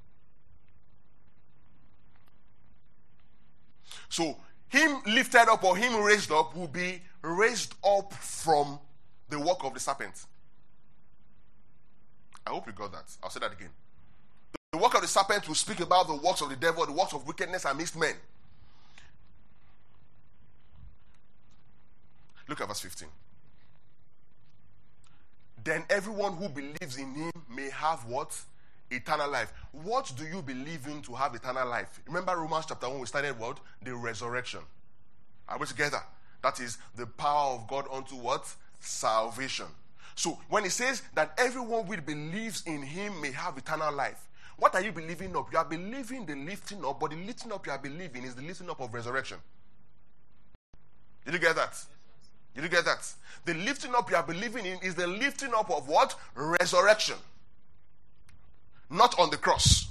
So, him lifted up or him raised up will be raised up from the work of the serpent. I hope you got that. I'll say that again. The work of the serpent will speak about the works of the devil, the works of wickedness amidst men. Look at verse 15. Then everyone who believes in him may have what? Eternal life. What do you believe in to have eternal life? Remember Romans chapter 1, we started what? The resurrection. Are we together? That is the power of God unto what? Salvation. So when it says that everyone who believes in him may have eternal life, what are you believing up? You are believing the lifting up, but the lifting up you are believing is the lifting up of resurrection. Did you get that? Did you get that? The lifting up you are believing in is the lifting up of what? Resurrection. Not on the cross.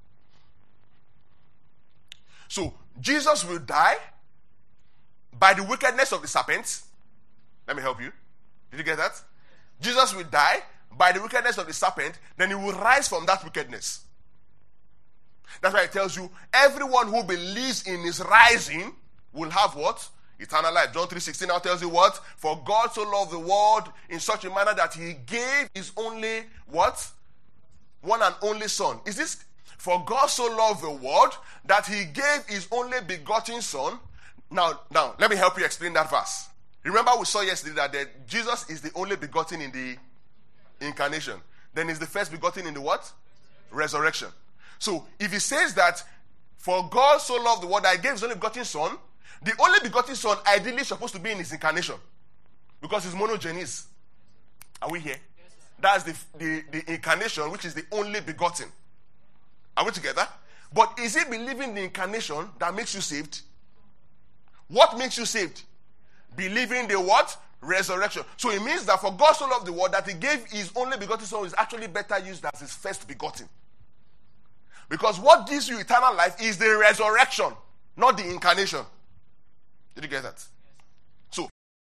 So, Jesus will die by the wickedness of the serpent. Let me help you. Did you get that? Jesus will die by the wickedness of the serpent, then he will rise from that wickedness. That's why it tells you, everyone who believes in his rising will have what? Eternal life. John 3:16 now tells you what? For God so loved the world in such a manner that he gave his only what? One and only Son. Is this? For God so loved the world that he gave his only begotten Son. Now, let me help you explain that verse. Remember we saw yesterday that Jesus is the only begotten in the incarnation. Then he's the first begotten in the what? Resurrection. So, if he says that, for God so loved the world that he gave his only begotten Son, the only begotten Son ideally is supposed to be in his incarnation. Because he's monogenes. Are we here? That's the incarnation, which is the only begotten. Are we together? But is it believing the incarnation that makes you saved? What makes you saved? Believing the what? Resurrection. So it means that for God so loved the world that he gave his only begotten Son is actually better used as his first begotten. Because what gives you eternal life is the resurrection, not the incarnation. Did you get that? So,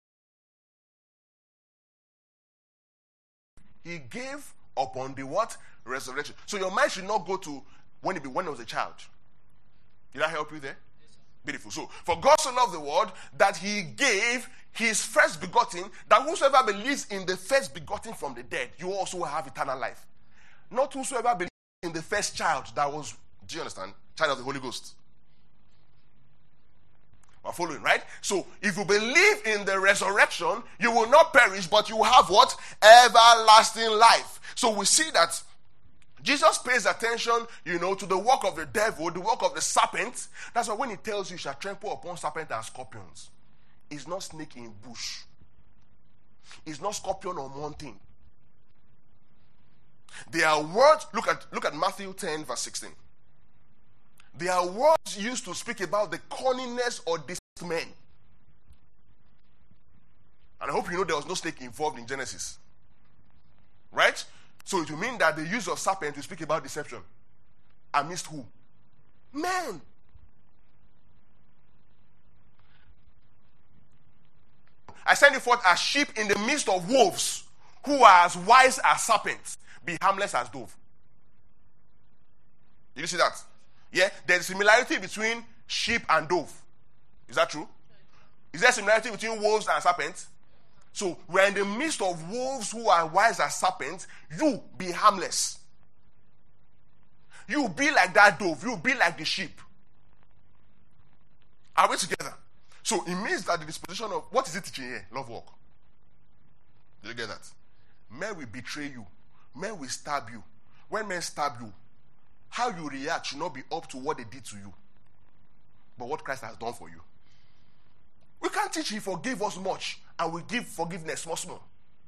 he gave upon the what? Resurrection. So your mind should not go to when he was a child. Did I help you there? Yes, beautiful. So, for God so loved the world that he gave his first begotten, that whosoever believes in the first begotten from the dead, you also will have eternal life. Not whosoever believes in the first child that was, do you understand? Child of the Holy Ghost. We're following, right? So, if you believe in the resurrection, you will not perish, but you will have what? Everlasting life. So, we see that Jesus pays attention, to the work of the devil, the work of the serpent. That's why when he tells you shall trample upon serpent and scorpions, it's not snake in bush. It's not scorpion on mountain. They are words. Look at Matthew 10, verse 16. They are words used to speak about the cunningness or deceitful men. And I hope you know there was no snake involved in Genesis. Right? So it will mean that the use of serpent to speak about deception amidst who? Men. I send you forth as sheep in the midst of wolves, who are as wise as serpents, be harmless as dove. Did you see that? Yeah, there's a similarity between sheep and dove. Is that true? Is there a similarity between wolves and serpents? So we're in the midst of wolves who are wise as serpents. You be harmless. You be like that dove. You be like the sheep. Are we together? So it means that the disposition of, what is it teaching here? Love walk. Did you get that? Men will betray you. Men will stab you. When men stab you, how you react should not be up to what they did to you, but what Christ has done for you. We can't teach he forgave us much and we give forgiveness small.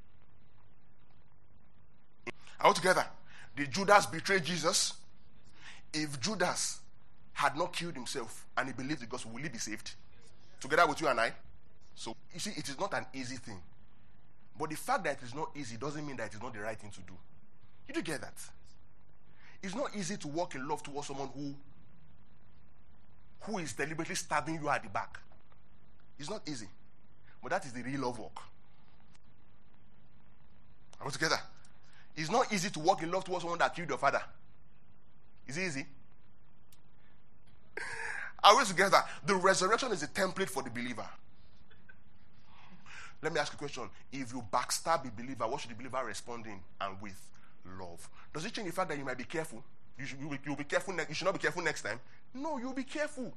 Are we together? Did Judas betray Jesus? If Judas had not killed himself and he believed the gospel, will he be saved? Together with you and I? So, you see, it is not an easy thing. But the fact that it is not easy doesn't mean that it is not the right thing to do. You do get that? It's not easy to walk in love towards someone who is deliberately stabbing you at the back. It's not easy. But that is the real love walk. Are we together? It's not easy to walk in love towards someone that killed your father. Is it easy? Are we together? The resurrection is a template for the believer. Let me ask you a question. If you backstab a believer, what should the believer respond in and with? Love. Does it change the fact that you might be careful? You'll be careful. You should not be careful next time. No, you'll be careful.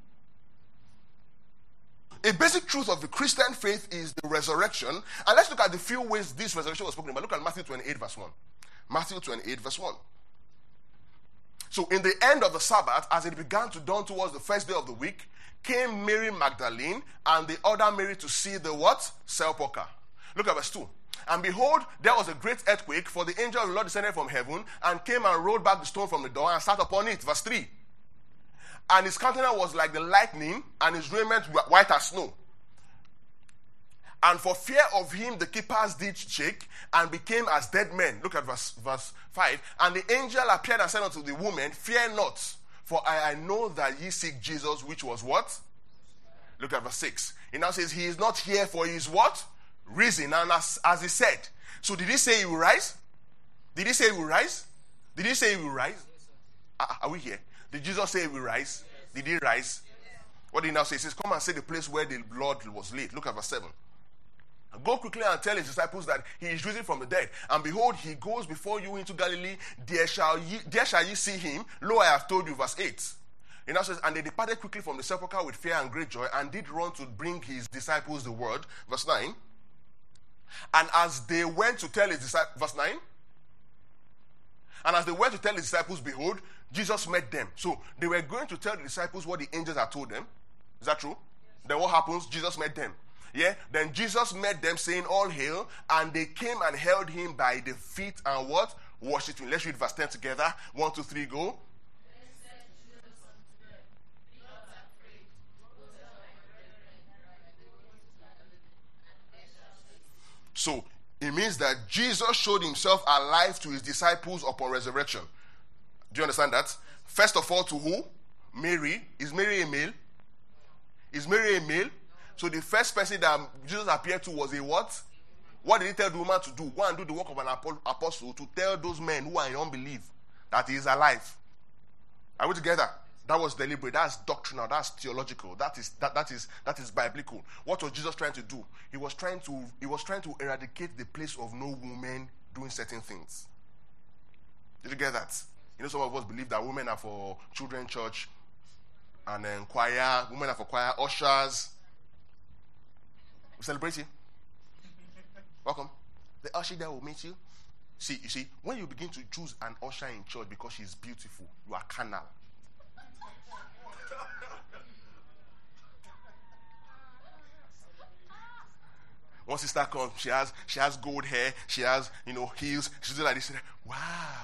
A basic truth of the Christian faith is the resurrection. And let's look at the few ways this resurrection was spoken about. Look at Matthew 28, verse 1. Matthew 28, verse 1. So in the end of the Sabbath, as it began to dawn towards the first day of the week, came Mary Magdalene and the other Mary to see the what? Sepulchre. Look at verse 2. And behold, there was a great earthquake, for the angel of the Lord descended from heaven and came and rolled back the stone from the door and sat upon it. Verse 3. And his countenance was like the lightning, and his raiment white as snow. And for fear of him, the keepers did shake and became as dead men. Look at verse 5. And the angel appeared and said unto the woman, Fear not, for I know that ye seek Jesus, which was what? Look at verse 6. It now says, He is not here, for he is what? Risen. And as he said. So did he say he will rise? Did he say he will rise? Did he say he will rise? Are we here? Did Jesus say he will rise? Yes. Did he rise? Yes. What did he now say? He says, Come and see the place where the Lord was laid. Look at verse 7. Go quickly and tell his disciples that he is risen from the dead. And behold, he goes before you into Galilee. There shall ye see him. Lo, I have told you. Verse 8. He now says, And they departed quickly from the sepulchre with fear and great joy, and did run to bring his disciples the word. Verse 9. And as they went to tell his disciples, verse 9. And as they went to tell his disciples, behold, Jesus met them. So they were going to tell the disciples what the angels had told them. Is that true? Yes. Then what happens? Jesus met them. Yeah. Then Jesus met them, saying, All hail. And they came and held him by the feet and what? Worshipped him. Let's read verse 10 together. 1, 2, 3, go. So it means that Jesus showed himself alive to his disciples upon resurrection. Do you understand that? First of all, to who? Mary. Is Mary a male? Is Mary a male? So the first person that Jesus appeared to was a what? What did he tell the woman to do? Go and do the work of an apostle, to tell those men who are in unbelief that he is alive. Are we together? That was deliberate. That's doctrinal. That's theological. That is biblical. What was Jesus trying to do? He was trying to eradicate the place of no woman doing certain things. Did you get that? You know, some of us believe that women are for children's church and choir. Women are for choir, ushers. We celebrate you. Welcome. The usher there will meet you. You see, when you begin to choose an usher in church because she's beautiful, you are carnal. One sister comes, she has gold hair, she has, heels, she's like this. Wow.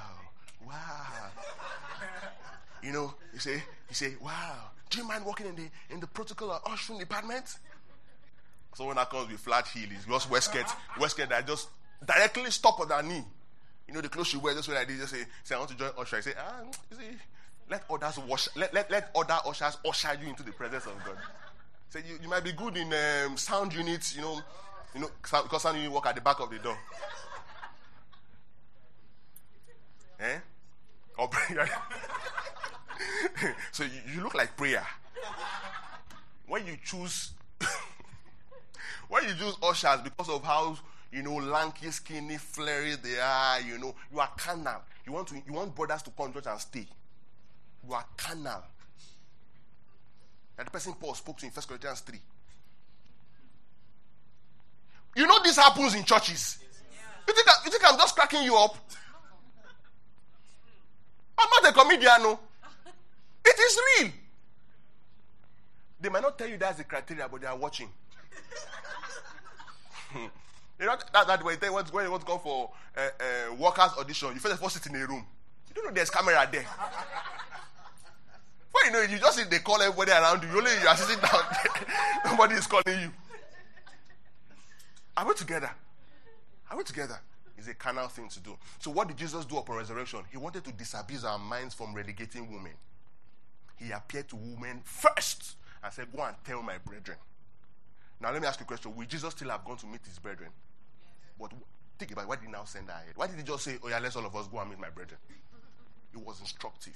You say, wow. Do you mind working in the protocol or ushering department? So when that comes with flat heel, it's just waistcoat that just directly stop at her knee. The clothes she wears, just like this, just say, I want to join usher. I say, you see, let others let other ushers usher you into the presence of God. Say you might be good in sound units, because sound unit work at the back of the door. Or prayer. So you look like prayer. When you choose ushers because of how lanky, skinny, flary they are, you are carnal. You want brothers to come to church and stay. You are carnal. And the person Paul spoke to in 1 Corinthians 3. This happens in churches. You think I'm just cracking you up? I'm not a comedian, no. It is real. They might not tell you that's the criteria, but they are watching. That way, when you want to go for workers audition, you first sit in a room. You don't know there's camera there. Before you just see they call everybody around you. You are sitting down. Nobody is calling you. Are we together? It's a carnal thing to do. So what did Jesus do upon resurrection? He wanted to disabuse our minds from relegating women. He appeared to women first and said, go and tell my brethren. Now let me ask you a question. Will Jesus still have gone to meet his brethren? But think about it. Why did he now send her ahead? Why did he just say, let's all of us go and meet my brethren? It was instructive.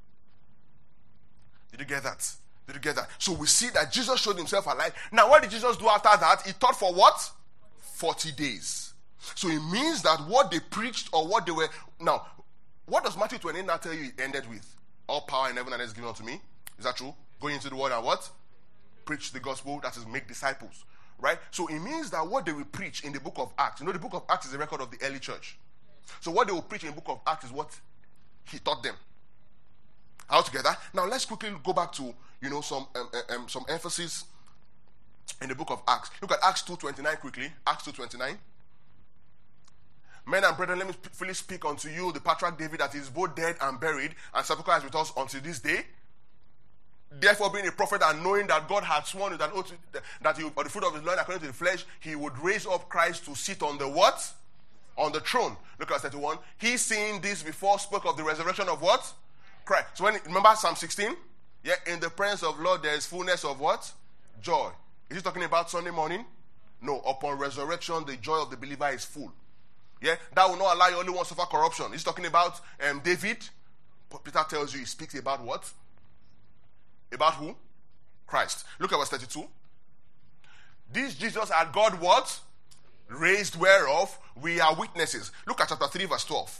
Did you get that? So we see that Jesus showed himself alive. Now what did Jesus do after that? He taught for what? 40 days. So it means that what they preached or what they were... Now, what does Matthew 28 now tell you it ended with? All power in heaven and earth is given unto me. Is that true? Going into the world and what? Preach the gospel, that is make disciples. Right? So it means that what they will preach in the book of Acts, the book of Acts is a record of the early church. So what they will preach in the book of Acts is what he taught them. All together. Now let's quickly go back to, some emphasis in the book of Acts. Look at Acts 2:29 quickly. Acts 2:29. Men and brethren, let me freely speak unto you, the patriarch David, that is both dead and buried, and sepulchre is with us until this day. Therefore, being a prophet and knowing that God had sworn with an oath that he, by the fruit of his loins, according to the flesh, he would raise up Christ to sit on the what? On the throne. Look at 31. He, seeing this before, spoke of the resurrection of what? Christ. So remember Psalm 16? Yeah, in the presence of Lord there is fullness of what? Joy. Is he talking about Sunday morning? No. Upon resurrection, the joy of the believer is full. Yeah, that will not allow you only one suffer corruption. He's talking about David. Peter tells you he speaks about what? About who? Christ. Look at verse 32. This Jesus had God what? Raised, whereof we are witnesses. Look at chapter 3 verse 12.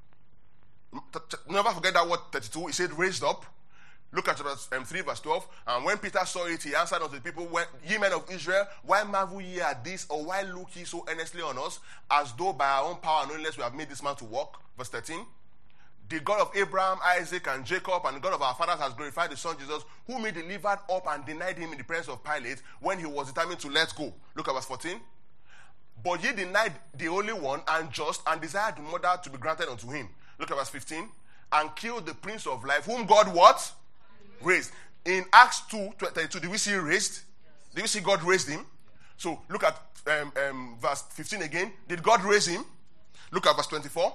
Never forget that word 32. He said raised up. Look at chapter 3 verse 12. And when Peter saw it, he answered unto the people, ye men of Israel, why marvel ye at this, or why look ye so earnestly on us, as though by our own power and only we have made this man to walk? Verse 13. The God of Abraham, Isaac, and Jacob, and the God of our fathers has glorified the Son Jesus, whom he delivered up and denied him in the presence of Pilate when he was determined to let go. Look at verse 14. But ye denied the only one and just, and desired the murder to be granted unto him. Look at verse 15. And killed the Prince of Life, whom God what? Raised. In Acts 2:32, did we see raised? Did we see God raised him? So look at verse 15 again. Did God raise him? Look at verse 24.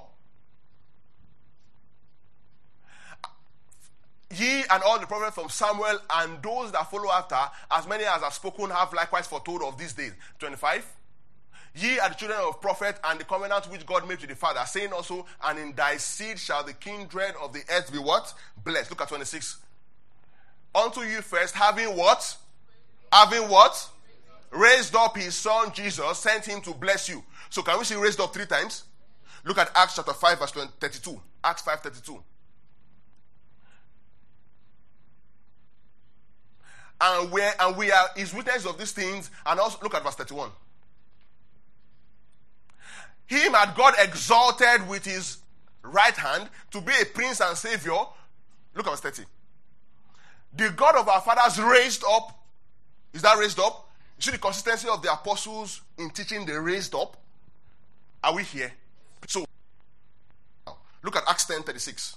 Ye and all the prophets from Samuel and those that follow after, as many as have spoken, have likewise foretold of these days. 25. Ye are the children of prophet, and the covenant which God made to the father, saying also, and in thy seed shall the kindred of the earth be what? Blessed. Look at 26. Unto you first, having what? Having what? Raised up his son Jesus, sent him to bless you. So can we see raised up 3 times? Look at Acts chapter 5 verse 32. Acts 5:32. And we are his witnesses of these things. And also look at verse 31. Him had God exalted with his right hand to be a prince and savior. Look at verse 30. The God of our fathers raised up. Is that raised up? You see the consistency of the apostles in teaching the raised up? Are we here? So, look at Acts 10:36.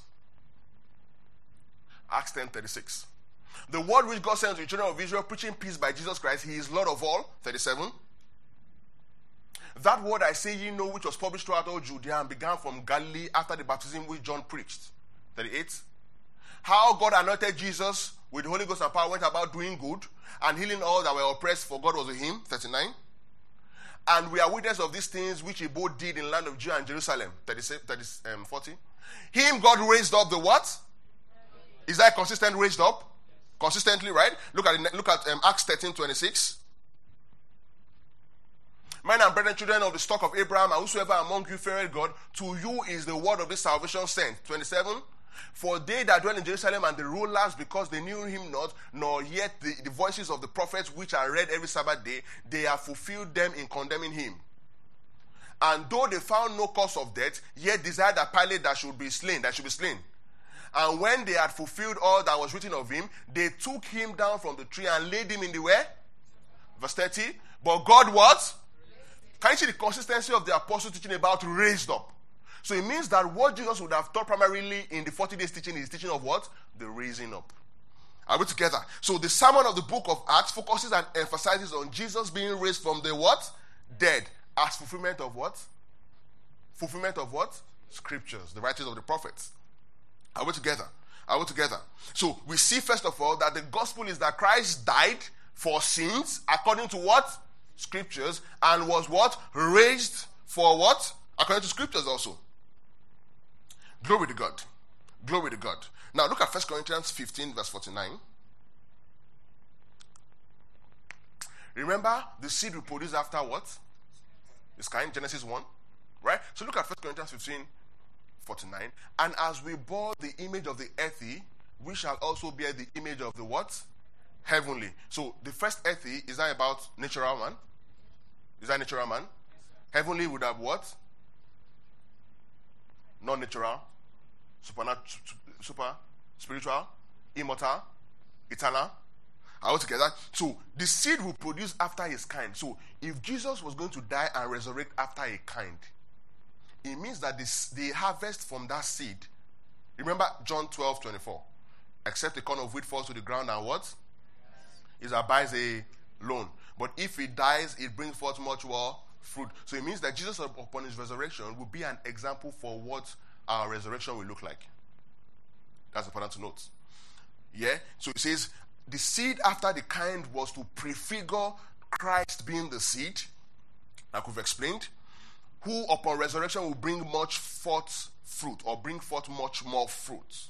Acts 10:36. The word which God sent to the children of Israel, preaching peace by Jesus Christ, he is Lord of all. 37. That word I say ye know, which was published throughout all Judea and began from Galilee after the baptism which John preached. 38. How God anointed Jesus with the Holy Ghost and power, went about doing good and healing all that were oppressed, for God was with him. 39. And we are witnesses of these things which he both did in the land of Judah and Jerusalem. 40. Him God raised up the what? Is that consistent raised up? Consistently, right? Look at Acts 13:26. Men and brethren, children of the stock of Abraham, and whosoever among you feareth God, to you is the word of this salvation sent. 27. For they that dwell in Jerusalem and the rulers, because they knew him not, nor yet the voices of the prophets which are read every Sabbath day, they have fulfilled them in condemning him. And though they found no cause of death, yet desired that Pilate that should be slain. And when they had fulfilled all that was written of him, they took him down from the tree and laid him in the where? Verse 30. But God what? Can you see the consistency of the apostle teaching about raised up? So it means that what Jesus would have taught primarily in the 40 days teaching is teaching of what? The raising up. Are we together? So the sermon of the book of Acts focuses and emphasizes on Jesus being raised from the what? Dead. As fulfillment of what? Fulfillment of what? Scriptures, the writings of the prophets. Are we together? Are we together? So we see first of all that the gospel is that Christ died for sins according to what? Scriptures, and was what? Raised for what? According to scriptures also. Glory to God. Glory to God. Now look at 1 Corinthians 15 verse 49. Remember the seed we produce after what? This kind, Genesis 1. Right? So look at 1 Corinthians 15 49. And as we bore the image of the earthy, we shall also bear the image of the what? Heavenly. So the first earthy, is that about natural man? Is that natural man? Heavenly would have what? Non-natural, super, spiritual, immortal, eternal. Are all together? So the seed will produce after his kind. So if Jesus was going to die and resurrect after a kind, it means that the harvest from that seed, remember John 12:24, except a corn of wheat falls to the ground and what? It abides alone. But if it dies, it brings forth much more fruit. So it means that Jesus upon his resurrection will be an example for what our resurrection will look like. That's important to note. Yeah? So it says, the seed after the kind was to prefigure Christ being the seed, like we've explained, who upon resurrection will bring much forth fruit, or bring forth much more fruit.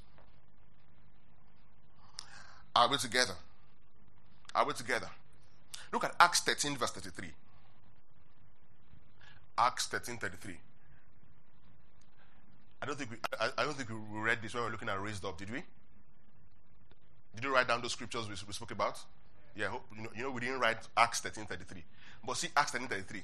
Are we together? Are we together? Look at Acts 13 verse 33. Acts 13:33. I don't think we read this when we were looking at raised up, did we? Did you write down those scriptures we spoke about? Yeah, you know we didn't write Acts 13:33. But see Acts 13:33.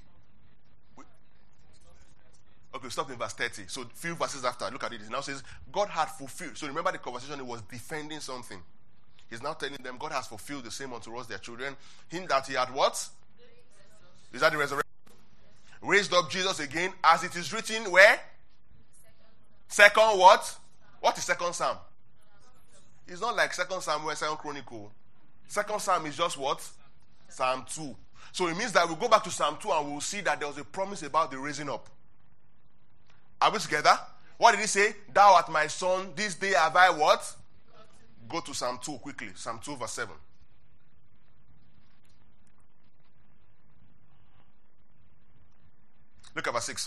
Okay, stop in verse 30. So a few verses after, look at it. It now says, God had fulfilled. So remember the conversation, it was defending something. He's now telling them, God has fulfilled the same unto us, their children. Him that he had what? Is that the resurrection? Raised up Jesus again, as it is written where? Second what? What is second Psalm? It's not like second Samuel, second Chronicle. Second Psalm is just what? Psalm 2. So it means that we'll go back to Psalm 2 and we'll see that there was a promise about the raising up. Are we together? What did he say? Thou art my son, this day have I what? Go to Psalm 2 quickly. Psalm 2 verse 7. Look at verse 6.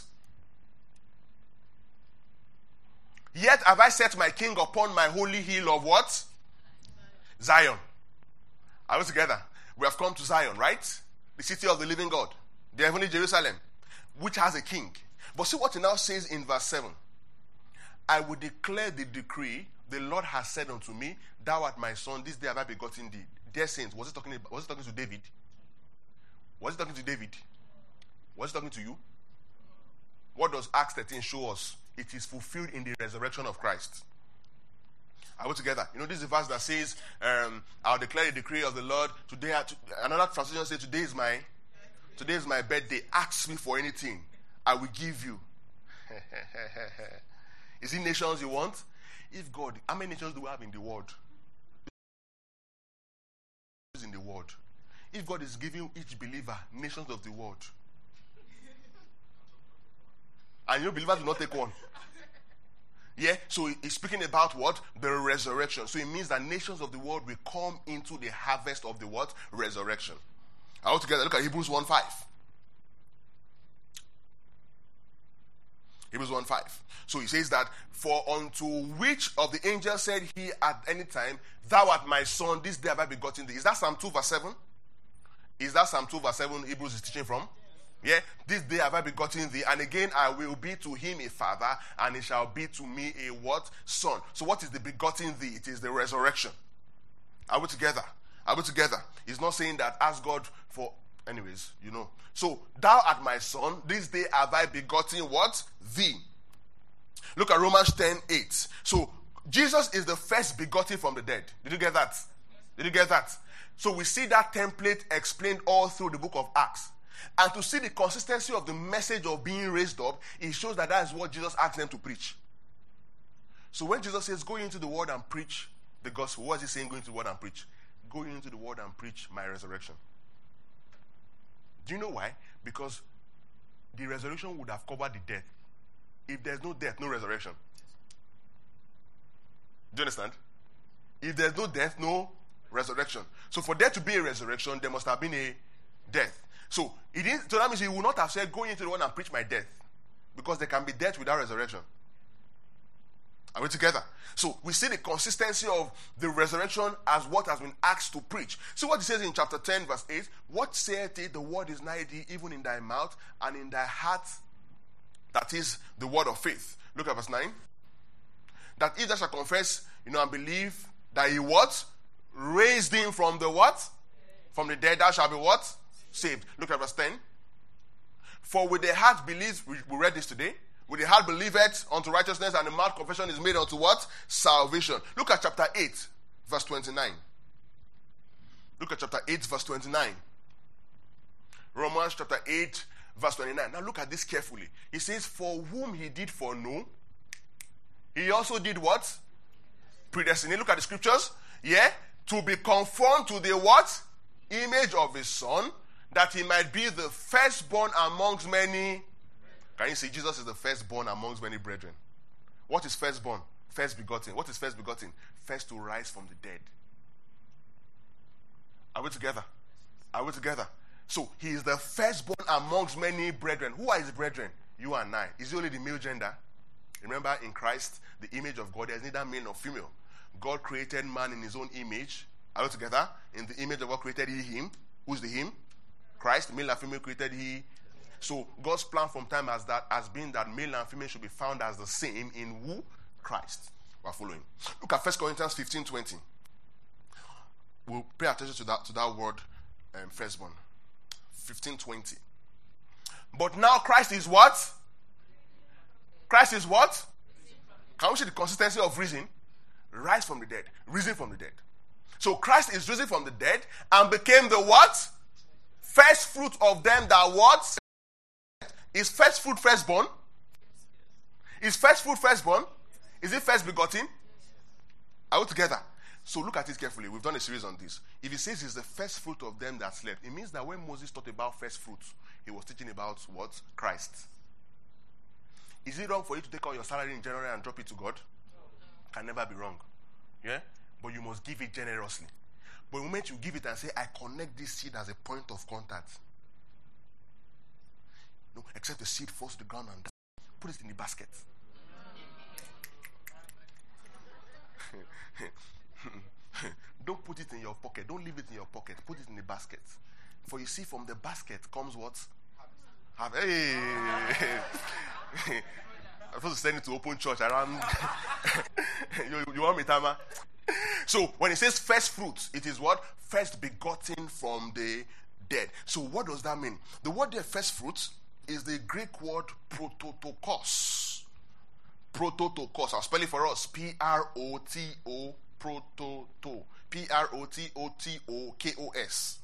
Yet have I set my king upon my holy hill of what? Zion. Are we together? We have come to Zion, right? The city of the living God. The heavenly Jerusalem, which has a king. But see what it now says in verse 7. I will declare the decree, the Lord has said unto me, thou art my son, this day have I begotten thee. Dear saints, was it talking to David? Was it talking to David? Was it talking to you? What does Acts 13 show us? It is fulfilled in the resurrection of Christ. Are we together? You know, this is a verse that says, I'll declare the decree of the Lord. Today, another translation says, today is my birthday. Ask me for anything. I will give you. Is it nations you want? If God, how many nations do we have in the world? In the world. If God is giving each believer nations of the world, and your believers will not take one. Yeah, so he's speaking about what? The resurrection. So it means that nations of the world will come into the harvest of the what? Resurrection. All together, look at Hebrews 1:5. Hebrews 1:5. So he says that, for unto which of the angels said he at any time, thou art my son, this day have I begotten thee. Is that Psalm 2 verse 7? Is that Psalm 2 verse 7 Hebrews is teaching from? Yeah, this day have I begotten thee, and again I will be to him a father, and he shall be to me a what? Son. So what is the begotten thee? It is the resurrection. Are we together? Are we together? He's not saying that ask God for, anyways, you know. So, thou art my son, this day have I begotten what? Thee. Look at Romans 10:8. So, Jesus is the first begotten from the dead. Did you get that? Did you get that? So, we see that template explained all through the book of Acts. And to see the consistency of the message of being raised up, it shows that is what Jesus asked them to preach. So when Jesus says, go into the world and preach the gospel, what is he saying, go into the world and preach? Go into the world and preach my resurrection. Do you know why? Because the resurrection would have covered the death. If there's no death, no resurrection. Do you understand? If there's no death, no resurrection. So for there to be a resurrection, there must have been a death. So that means he would not have said, go into the world and preach my death. Because there can be death without resurrection. Are we together? So we see the consistency of the resurrection as what has been asked to preach. See what he says in chapter 10 verse 8. What saith it? The word is nigh thee, even in thy mouth and in thy heart. That is the word of faith. Look at verse 9. That if thou shalt confess, and believe that he what? Raised him from the what? From the dead, thou shalt be what? Saved. Look at verse 10. For with the heart believes, we read this today, with the heart believeth unto righteousness, and the mouth confession is made unto what? Salvation. Look at chapter 8, verse 29. Look at chapter 8, verse 29. Romans chapter 8, verse 29. Now look at this carefully. He says, for whom he did foreknow, he also did what? Predestinate. Look at the scriptures. Yeah? To be conformed to the what? Image of his son, that he might be the firstborn amongst many. Can you see Jesus is the firstborn amongst many brethren? What is firstborn? First begotten. What is first begotten? First to rise from the dead. Are we together? Are we together? So he is the firstborn amongst many brethren. Who are his brethren? You and I. Is he only the male gender? Remember, in Christ, the image of God, there is neither male nor female. God created man in his own image. Are we together? In the image of God created he him. Who's the him? Christ. Male and female created he. So God's plan from time has been that male and female should be found as the same in who? Christ. We're following. Look at 1 Corinthians 15:20. We'll pay attention to that word, firstborn. 15:20. But now Christ is what? Christ is what? Can we see the consistency of risen? Rise from the dead. Risen from the dead. So Christ is risen from the dead and became the what? First fruit of them that what? Is first fruit firstborn? Is first fruit firstborn? Is it first begotten? Are we together? So look at it carefully. We've done a series on this. If he says he's the first fruit of them that slept, it means that when Moses taught about first fruits, he was teaching about what? Christ. Is it wrong for you to take out your salary in January and drop it to God? Can never be wrong. Yeah? But you must give it generously. But the moment you give it and say, I connect this seed as a point of contact. No, except the seed falls to the ground and put it in the basket. Don't put it in your pocket. Don't leave it in your pocket. Put it in the basket. For you see, from the basket comes what? Hey! I'm supposed to send it to open church around. you want me, Tama? So, when it says first fruits, it is what? First begotten from the dead. So, what does that mean? The word there, first fruits, is the Greek word prototokos. Prototokos. I'll spell it for us. P-R-O-T-O, prototo. P-R-O-T-O-T-O-K-O-S.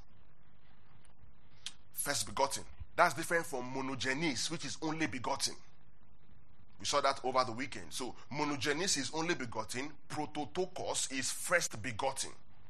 First begotten. That's different from monogenes, which is only begotten. We saw that over the weekend. So monogenes is only begotten. Prototokos is first begotten.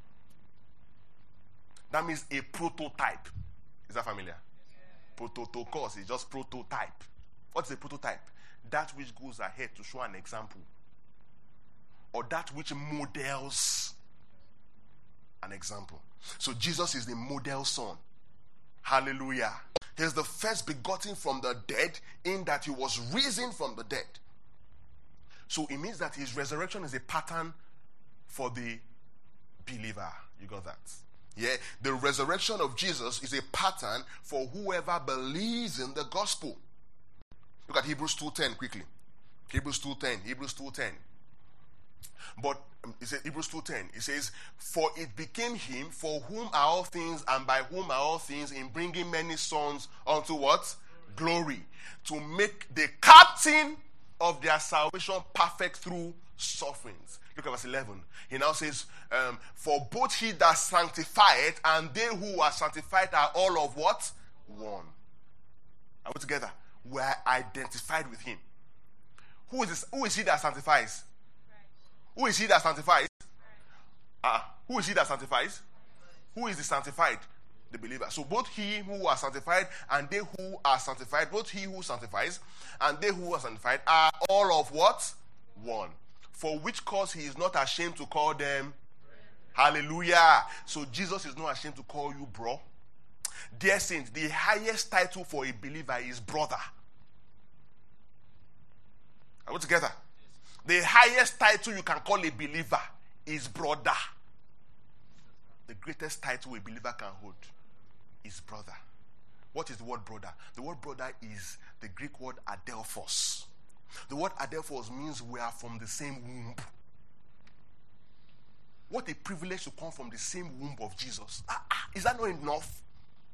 That means a prototype. Is that familiar? Prototokos is just prototype. What is a prototype? That which goes ahead to show an example. Or that which models an example. So Jesus is the model son. Hallelujah. He is the first begotten from the dead, in that he was risen from the dead. So it means that his resurrection is a pattern for the believer. You got that? Yeah. The resurrection of Jesus is a pattern for whoever believes in the gospel. Look at Hebrews 2:10 quickly. Hebrews 2:10. But it says Hebrews 2:10. It says, "For it became him for whom are all things, and by whom are all things, in bringing many sons unto what? Glory. To make the captain of their salvation perfect through sufferings." Look at verse 11. He now says, "For both he that sanctified and they who are sanctified are all of what? One." Are we together? We are identified with him. Who is he that sanctifies? Who is he that sanctifies? Who is he that sanctifies? Who is the sanctified? The believer. So both he who are sanctified and they who are sanctified, both he who sanctifies and they who are sanctified are all of what? One. For which cause he is not ashamed to call them. Hallelujah. So Jesus is not ashamed to call you bro. Dear saints, the highest title for a believer is brother. Are we together? The highest title you can call a believer is brother. The greatest title a believer can hold is brother. What is the word brother? The word brother is the Greek word adelphos. The word adelphos means we are from the same womb. What a privilege to come from the same womb of Jesus. Is that not enough?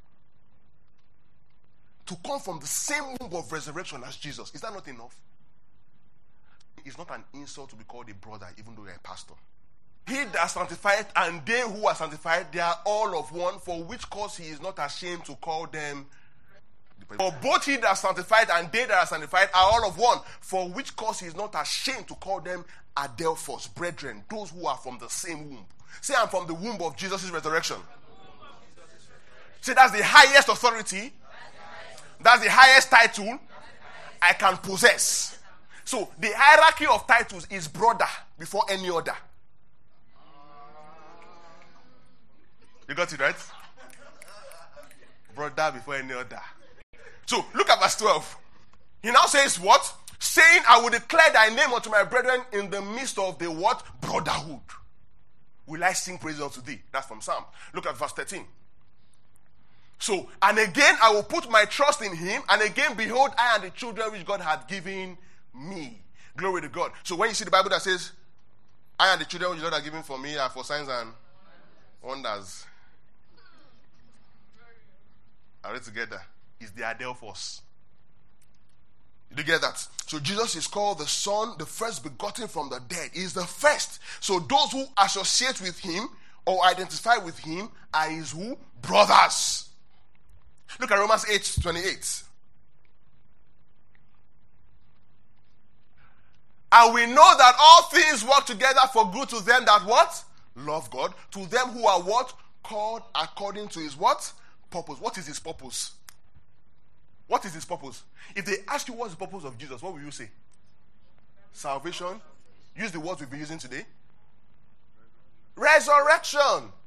To come from the same womb of resurrection as Jesus. Is that not enough? It's not an insult to be called a brother, even though you're a pastor. He that sanctified and they who are sanctified, they are all of one, for which cause he is not ashamed to call them. For both he that sanctified and they that are sanctified are all of one, for which cause he is not ashamed to call them adelphos, brethren, those who are from the same womb. Say, I'm from the womb of Jesus' resurrection. Say, that's the highest authority. That's the highest title I can possess. So the hierarchy of titles is brother before any other. You got it right? Brother before any other. So look at verse 12. He now says what? Saying, I will declare thy name unto my brethren in the midst of the what? Brotherhood. Will I sing praise unto thee? That's from Psalm. Look at verse 13. So, and again I will put my trust in him, and again behold, I and the children which God hath given me. Glory to God. So when you see the Bible that says, I and the children which God hath given for me are for signs and wonders. Are we together? Is the adelphos. Did you get that? So Jesus is called the Son, the first begotten from the dead. He is the first. So those who associate with him or identify with him are his who? Brothers. Look at Romans 8:28. And we know that all things work together for good to them that what? Love God. To them who are what? Called according to his what? Purpose. What is his purpose? What is his purpose? If they ask you what's the purpose of Jesus, what will you say? Salvation. Use the words we've been using today. Resurrection.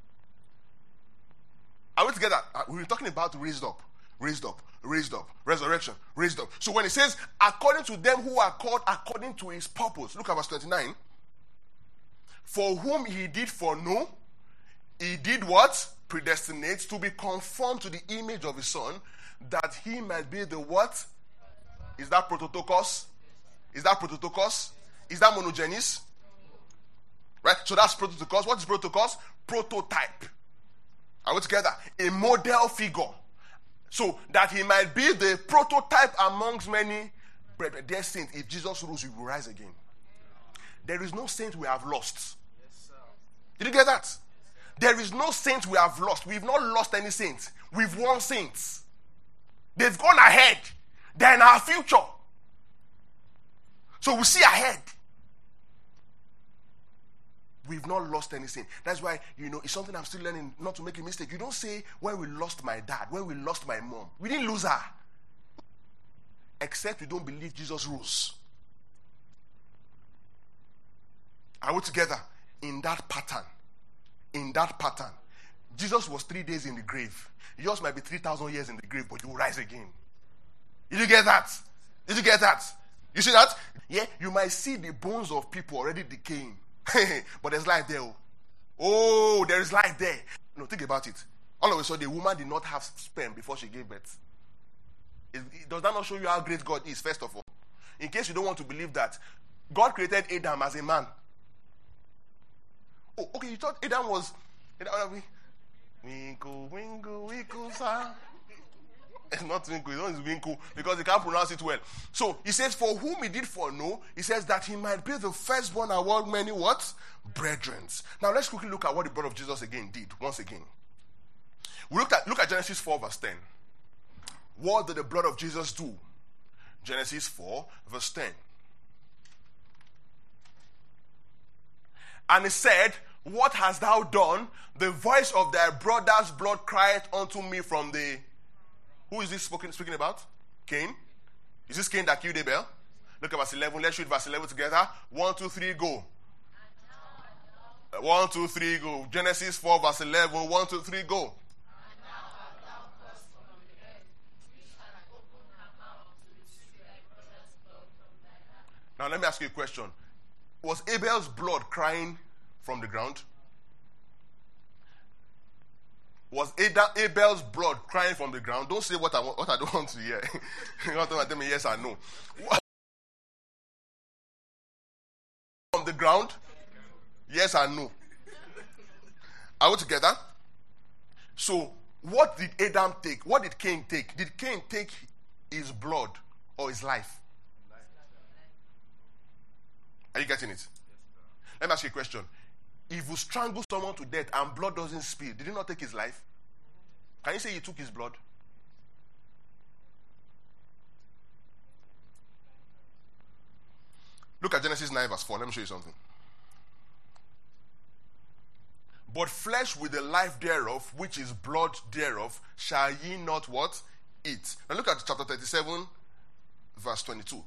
Are we together? We're talking about raised up, resurrection, raised up. So when it says, according to them who are called according to his purpose, look at verse 29. For whom he did foreknow, he did what? Predestinate to be conformed to the image of his Son, that he might be the what? Is that prototokos? Is that prototokos? Is that monogenes? Right? So that's prototokos. What is prototokos? Prototype. Are we together? A model figure. So that he might be the prototype amongst many brethren. Dear saints, if Jesus rose, he will rise again. There is no saint we have lost. Did you get that? There is no saint we have lost. We've not lost any saints. We've won saints. They've gone ahead. They're in our future. So we see ahead. We've not lost any saint. That's why, it's something I'm still learning not to make a mistake. You don't say, when we lost my dad, when we lost my mom. We didn't lose her. Except we don't believe Jesus rose. Are we together? In that pattern. Jesus was 3 days in the grave. Yours might be 3,000 years in the grave, but you will rise again. Did you get that? You see that? Yeah, you might see the bones of people already decaying. But there's life there. Oh, there is life there. No, think about it. All of a sudden, the woman did not have sperm before she gave birth. Does that not show you how great God is, first of all? In case you don't want to believe that, God created Adam as a man. Oh, okay, you thought Adam was... Winkle, winkle, winkle, sir. It's not winkle, it's not winkle, because he can't pronounce it well. So, he says, for whom he did foreknow, he says that he might be the firstborn among many what? Brethren. Now, let's quickly look at what the blood of Jesus again did, once again. Look at Genesis 4, verse 10. What did the blood of Jesus do? Genesis 4, verse 10. And he said, what hast thou done? The voice of thy brother's blood crieth unto me from the... Who is this speaking about? Cain? Is this Cain that killed Abel? Look at verse 11. Let's read verse 11 together. 1, 2, 3, go. 1, 2, 3, go. Genesis 4, verse 11. 1, 2, 3, go. Now let me ask you a question. Was Abel's blood crying from the ground? Was Abel's blood crying from the ground? Don't say what I don't want to hear. You want to tell me yes or no. From the ground? Yes or no? Are we together? So, what did Adam take? What did Cain take? Did Cain take his blood or his life? Are you getting it? Let me ask you a question. If you strangle someone to death and blood doesn't spill, did he not take his life? Can you say he took his blood? Look at Genesis 9 verse 4. Let me show you something. But flesh with the life thereof, which is blood thereof, shall ye not what? Eat. Now look at chapter 37 verse 22.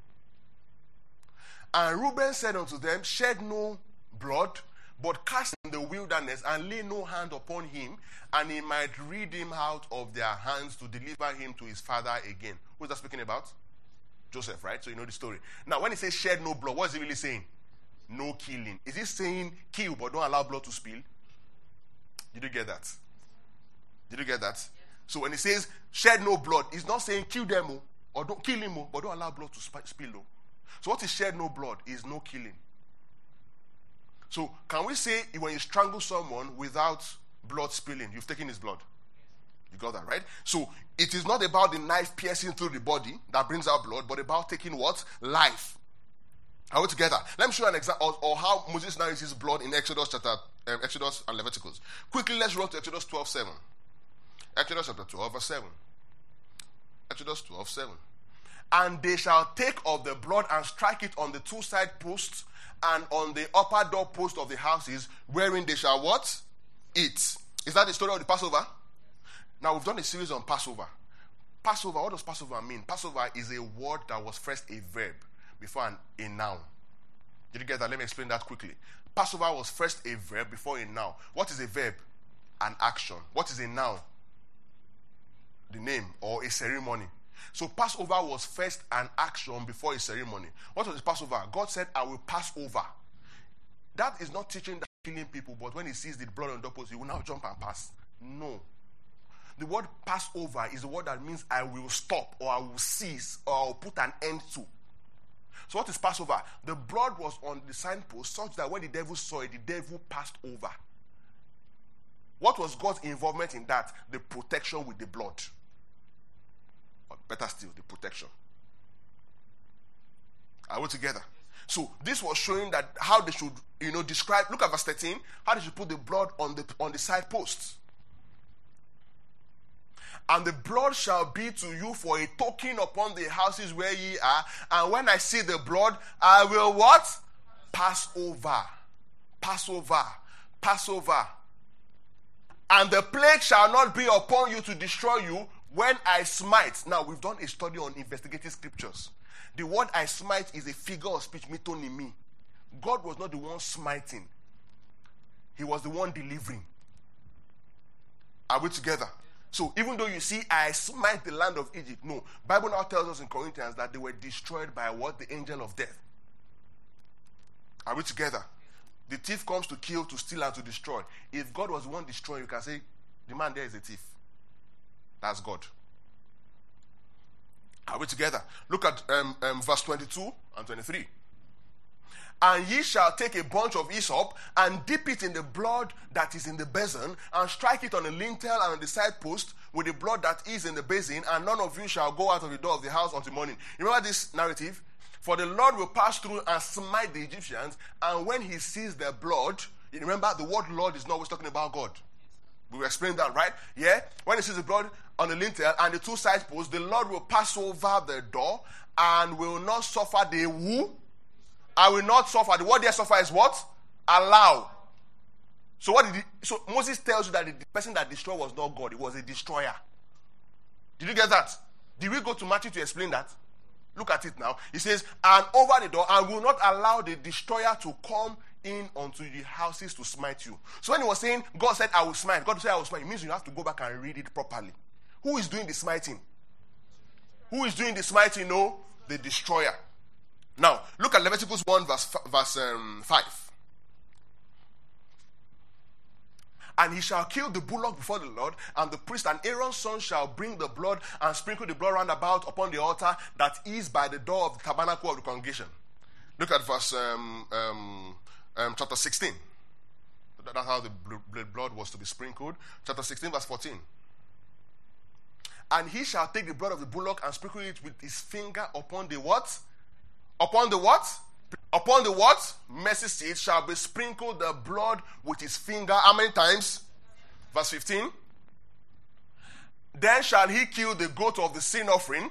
And Reuben said unto them, shed no blood, but cast in the wilderness, and lay no hand upon him, and he might rid him out of their hands to deliver him to his father again. Who is that speaking about? Joseph, right? So you know the story. Now, when he says shed no blood, what is he really saying? No killing. Is he saying kill, but don't allow blood to spill? Did you get that? Did you get that? So when he says shed no blood, he's not saying kill them, or don't kill him, but don't allow blood to spill. So what is shed no blood is no killing. So can we say when you strangle someone without blood spilling, you've taken his blood? You got that, right? So it is not about the knife piercing through the body that brings out blood, but about taking what? Life. Are we together? Let me show you an example or how Moses now uses blood in Exodus and Leviticus. Quickly, let's run to Exodus 12:7. Exodus chapter 12, verse 7. Exodus 12:7. And they shall take of the blood and strike it on the two side posts and on the upper door post of the houses, wherein they shall what? Eat. Is that the story of the Passover? Now, we've done a series on Passover. Passover, what does Passover mean? Passover is a word that was first a verb before a noun. Did you get that? Let me explain that quickly. Passover was first a verb before a noun. What is a verb? An action. What is a noun? The name or a ceremony. So Passover was first an action before a ceremony. What was the Passover? God said, I will pass over. That is not teaching that killing people, but when he sees the blood on the doorpost, he will now jump and pass. No. The word Passover is the word that means I will stop, or I will cease, or I will put an end to. So what is Passover? The blood was on the signpost such that when the devil saw it, the devil passed over. What was God's involvement in that? The protection with the blood. Better still, the protection. Are we together? So this was showing that how they should, describe. Look at verse 13. How they should put the blood on the side posts. And the blood shall be to you for a token upon the houses where ye are. And when I see the blood, I will what? Pass over. Pass over. Pass over. And the plague shall not be upon you to destroy you when I smite. Now, we've done a study on investigating scriptures. The word I smite is a figure of speech, metonymy. God was not the one smiting. He was the one delivering. Are we together? So even though you see, I smite the land of Egypt. No. Bible now tells us in Corinthians that they were destroyed by what? The angel of death. Are we together? The thief comes to kill, to steal, and to destroy. If God was the one destroying, you can say, the man there is a thief. That's God. Are we together? Look at verse 22 and 23. And ye shall take a bunch of hyssop and dip it in the blood that is in the basin, and strike it on the lintel and on the side post with the blood that is in the basin, and none of you shall go out of the door of the house until morning. You remember this narrative? For the Lord will pass through and smite the Egyptians, and when he sees their blood, you remember the word Lord is not always talking about God. We will explain that, right? Yeah? When he sees the blood on the lintel and the two side posts, the Lord will pass over the door and will not suffer the who? I will not suffer. The word there suffer is what? Allow. So so Moses tells you that the person that destroyed was not God. It was a destroyer. Did you get that? Did we go to Matthew to explain that? Look at it now. He says, and over the door, I will not allow the destroyer to come in unto the houses to smite you. So when he was saying, God said, I will smite. God said, I will smite. It means you have to go back and read it properly. Who is doing the smiting? Who is doing the smiting? No, the destroyer. Now, look at Leviticus 1 verse 5. And he shall kill the bullock before the Lord, and the priest and Aaron's son shall bring the blood and sprinkle the blood round about upon the altar that is by the door of the tabernacle of the congregation. Look at verse chapter 16. That's how the blood was to be sprinkled. Chapter 16 verse 14. And he shall take the blood of the bullock and sprinkle it with his finger upon the what? Upon the what? Upon the what? Mercy seat shall be sprinkled the blood with his finger. How many times? Verse 15. Then shall he kill the goat of the sin offering,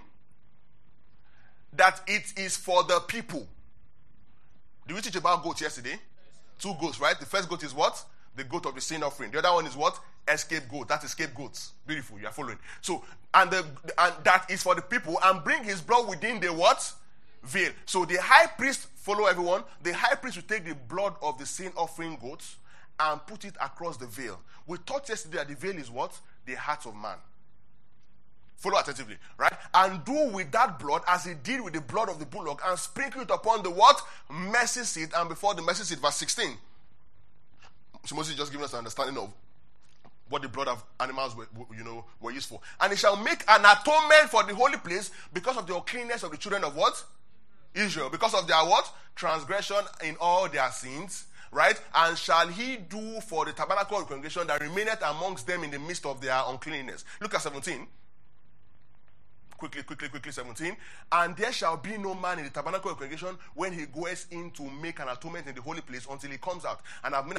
that it is for the people. Did we teach about goats yesterday? 2 goats, right? The first goat is what? The goat of the sin offering. The other one is what? A scapegoat. That is scapegoats. Beautiful. You are following. So, and that is for the people, and bring his blood within the what? Veil. So the high priest, follow everyone, the high priest will take the blood of the sin offering goats and put it across the veil. We taught yesterday that the veil is what? The heart of man. Follow attentively, right? And do with that blood as he did with the blood of the bullock, and sprinkle it upon the what? Mercy seat, and before the mercy seat, verse 16. So Moses just giving us an understanding of what the blood of animals were used for. And he shall make an atonement for the holy place because of the uncleanness of the children of what? Israel. Because of their what? Transgression in all their sins. Right? And shall he do for the tabernacle of the congregation that remaineth amongst them in the midst of their uncleanness. Look at 17. Quickly, 17. And there shall be no man in the tabernacle of the congregation when he goes in to make an atonement in the holy place until he comes out. And I've made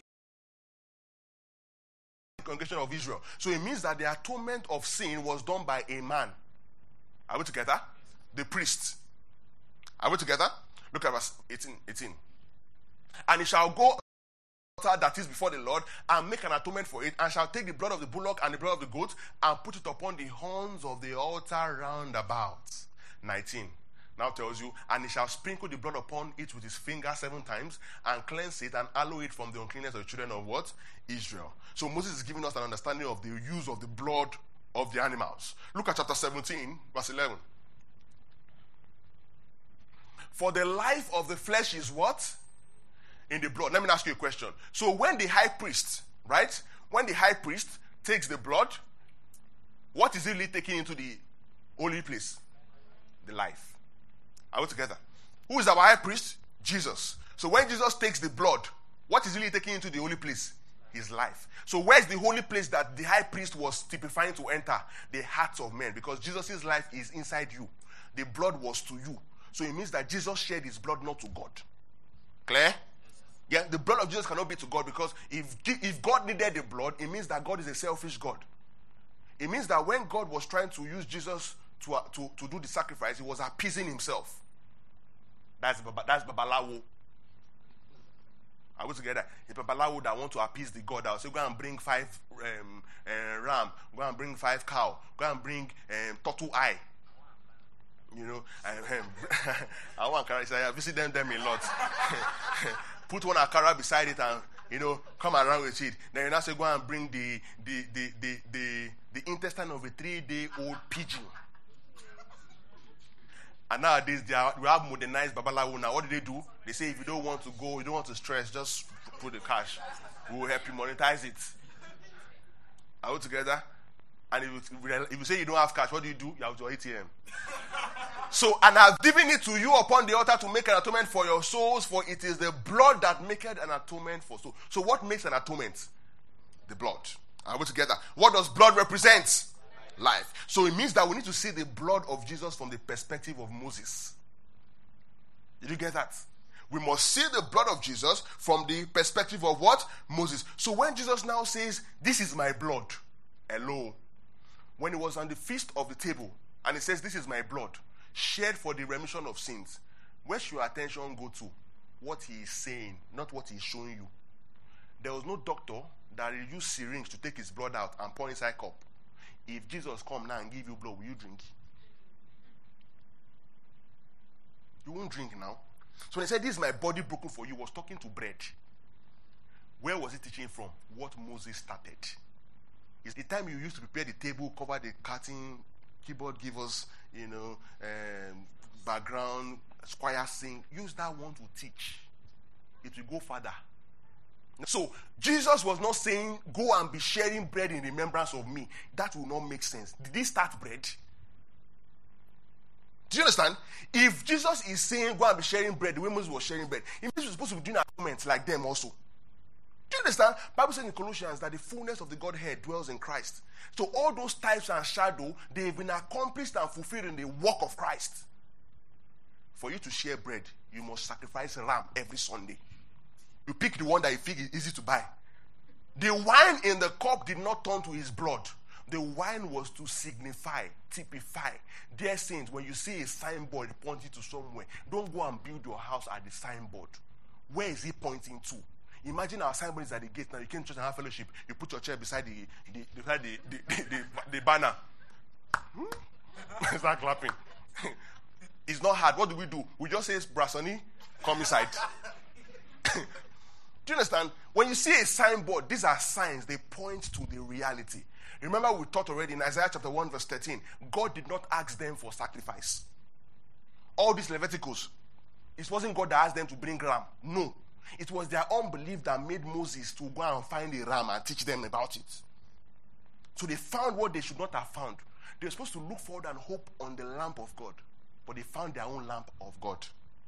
a congregation of Israel. So it means that the atonement of sin was done by a man. Are we together? The priest. Are we together? Look at verse 18. And he shall go that is before the Lord and make an atonement for it, and shall take the blood of the bullock and the blood of the goat and put it upon the horns of the altar round about. 19. Now tells you, and he shall sprinkle the blood upon it with his finger 7 times and cleanse it and hallow it from the uncleanness of the children of what? Israel. So Moses is giving us an understanding of the use of the blood of the animals. Look at chapter 17, verse 11. For the life of the flesh is what? In the blood. Let me ask you a question. So when the high priest, right? When the high priest takes the blood, what is he really taking into the holy place? The life. Are we together? Who is our high priest? Jesus. So when Jesus takes the blood, what is he really taking into the holy place? His life. So where's the holy place that the high priest was typifying to enter? The hearts of men. Because Jesus' life is inside you. The blood was to you. So it means that Jesus shared his blood not to God. Clear? Yeah, the blood of Jesus cannot be to God, because if God needed the blood, it means that God is a selfish God. It means that when God was trying to use Jesus to do the sacrifice, he was appeasing himself. That's Babalawo. Are we together? A Babalawo that want to appease the God, that will say, go and bring 5 ram, go and bring 5 cow, go and bring turtle eye. You know, I want Akara. I visit them a lot. Put one Akara beside it and, you know, come around with it. Then you now say, go and bring the intestine of a 3-day-old pigeon. And nowadays, we have modernized Babalawo now. What do? They say, if you don't want to go, you don't want to stress, just put the cash. We will help you monetize it. Are we together? And if you say you don't have cash, what do? You have your ATM. So, and I've given it to you upon the altar to make an atonement for your souls, for it is the blood that maketh an atonement for souls. So what makes an atonement? The blood. Are we together? What does blood represent? Life. So it means that we need to see the blood of Jesus from the perspective of Moses. Did you get that? We must see the blood of Jesus from the perspective of what? Moses. So when Jesus now says, this is my blood, hello. When he was on the feast of the table, and he says, this is my blood, shed for the remission of sins, where should your attention go to? What he is saying, not what he is showing you. There was no doctor that used syringe to take his blood out and pour inside cup. If Jesus come now and give you blood, will you drink? You won't drink now. So when he said, this is my body broken for you, he was talking to bread. Where was he teaching from? What Moses started. It's the time you used to prepare the table, cover the curtain, keyboard, give us, background, choir sing. Use that one to teach. It will go further. So, Jesus was not saying, go and be sharing bread in remembrance of me. That will not make sense. Did he start bread? Do you understand? If Jesus is saying, go and be sharing bread, the way Moses was sharing bread, it means we're supposed to be doing atonement like them also. Do you understand? The Bible says in Colossians that the fullness of the Godhead dwells in Christ. So all those types and shadow, they've been accomplished and fulfilled in the work of Christ. For you to share bread, you must sacrifice a ram every Sunday. You pick the one that you think is easy to buy. The wine in the cup did not turn to his blood. The wine was to signify, typify. Dear saints, when you see a signboard pointing to somewhere, don't go and build your house at the signboard. Where is he pointing to? Imagine our signboard is at the gate. Now you came to church and have fellowship. You put your chair beside the banner. Start clapping. It's not hard. What do? We just say, Brasoni, come inside. Do you understand? When you see a signboard, these are signs. They point to the reality. Remember we taught already in Isaiah chapter 1 verse 13. God did not ask them for sacrifice. All these Leviticus, it wasn't God that asked them to bring ram. No. It was their unbelief that made Moses to go and find a ram and teach them about it. So they found what they should not have found. They were supposed to look forward and hope on the lamp of God. But they found their own lamp of God.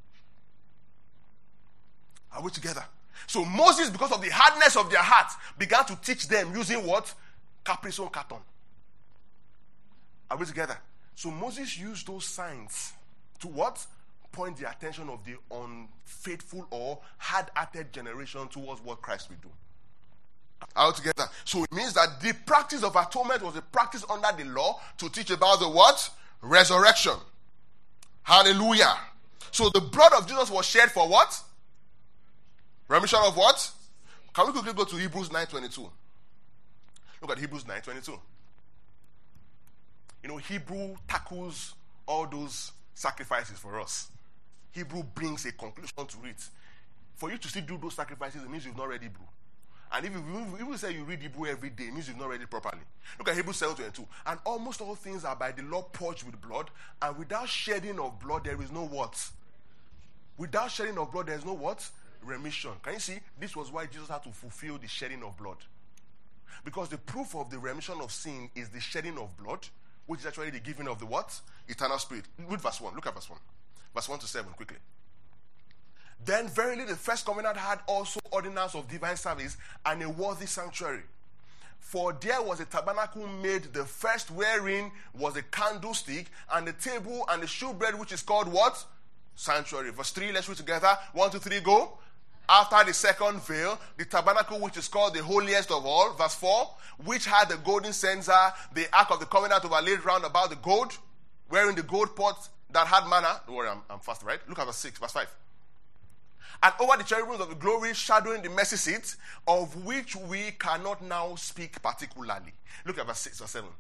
Are we together? So Moses, because of the hardness of their hearts, began to teach them using what? Caprison carton. Are we together? So Moses used those signs to what? Point the attention of the unfaithful or hard-hearted generation towards what Christ will do. Are we together? So it means that the practice of atonement was a practice under the law to teach about the what? Resurrection. Hallelujah. So the blood of Jesus was shed for what? Remission of what? Can we quickly go to Hebrews 9:22? Look at Hebrews 9:22. You know, Hebrew tackles all those sacrifices for us. Hebrew brings a conclusion to it. For you to still do those sacrifices, it means you've not read Hebrew. And if you say you read Hebrew every day, it means you've not read it properly. Look at Hebrews 7:22. And almost all things are by the law purged with blood, and without shedding of blood, there is no what? Without shedding of blood, there is no what? Remission. Can you see? This was why Jesus had to fulfill the shedding of blood. Because the proof of the remission of sin is the shedding of blood, which is actually the giving of the what? Eternal spirit. Read verse 1. Look at verse 1. Verse 1 to 7, quickly. Then verily the first covenant had also ordinance of divine service and a worthy sanctuary. For there was a tabernacle made the first, wherein was a candlestick and a table and the shewbread, which is called what? Sanctuary. Verse 3, let's read together. 1, 2, 3, go. After the second veil, the tabernacle which is called the holiest of all. Verse 4, which had the golden censer, the ark of the covenant overlaid round about the gold, wherein the gold pot that had manna. Don't worry, I'm fast, right? Look at verse 6, verse 5. And over the cherubims of the glory, shadowing the mercy seat, of which we cannot now speak particularly. Look at verse 6 or 7.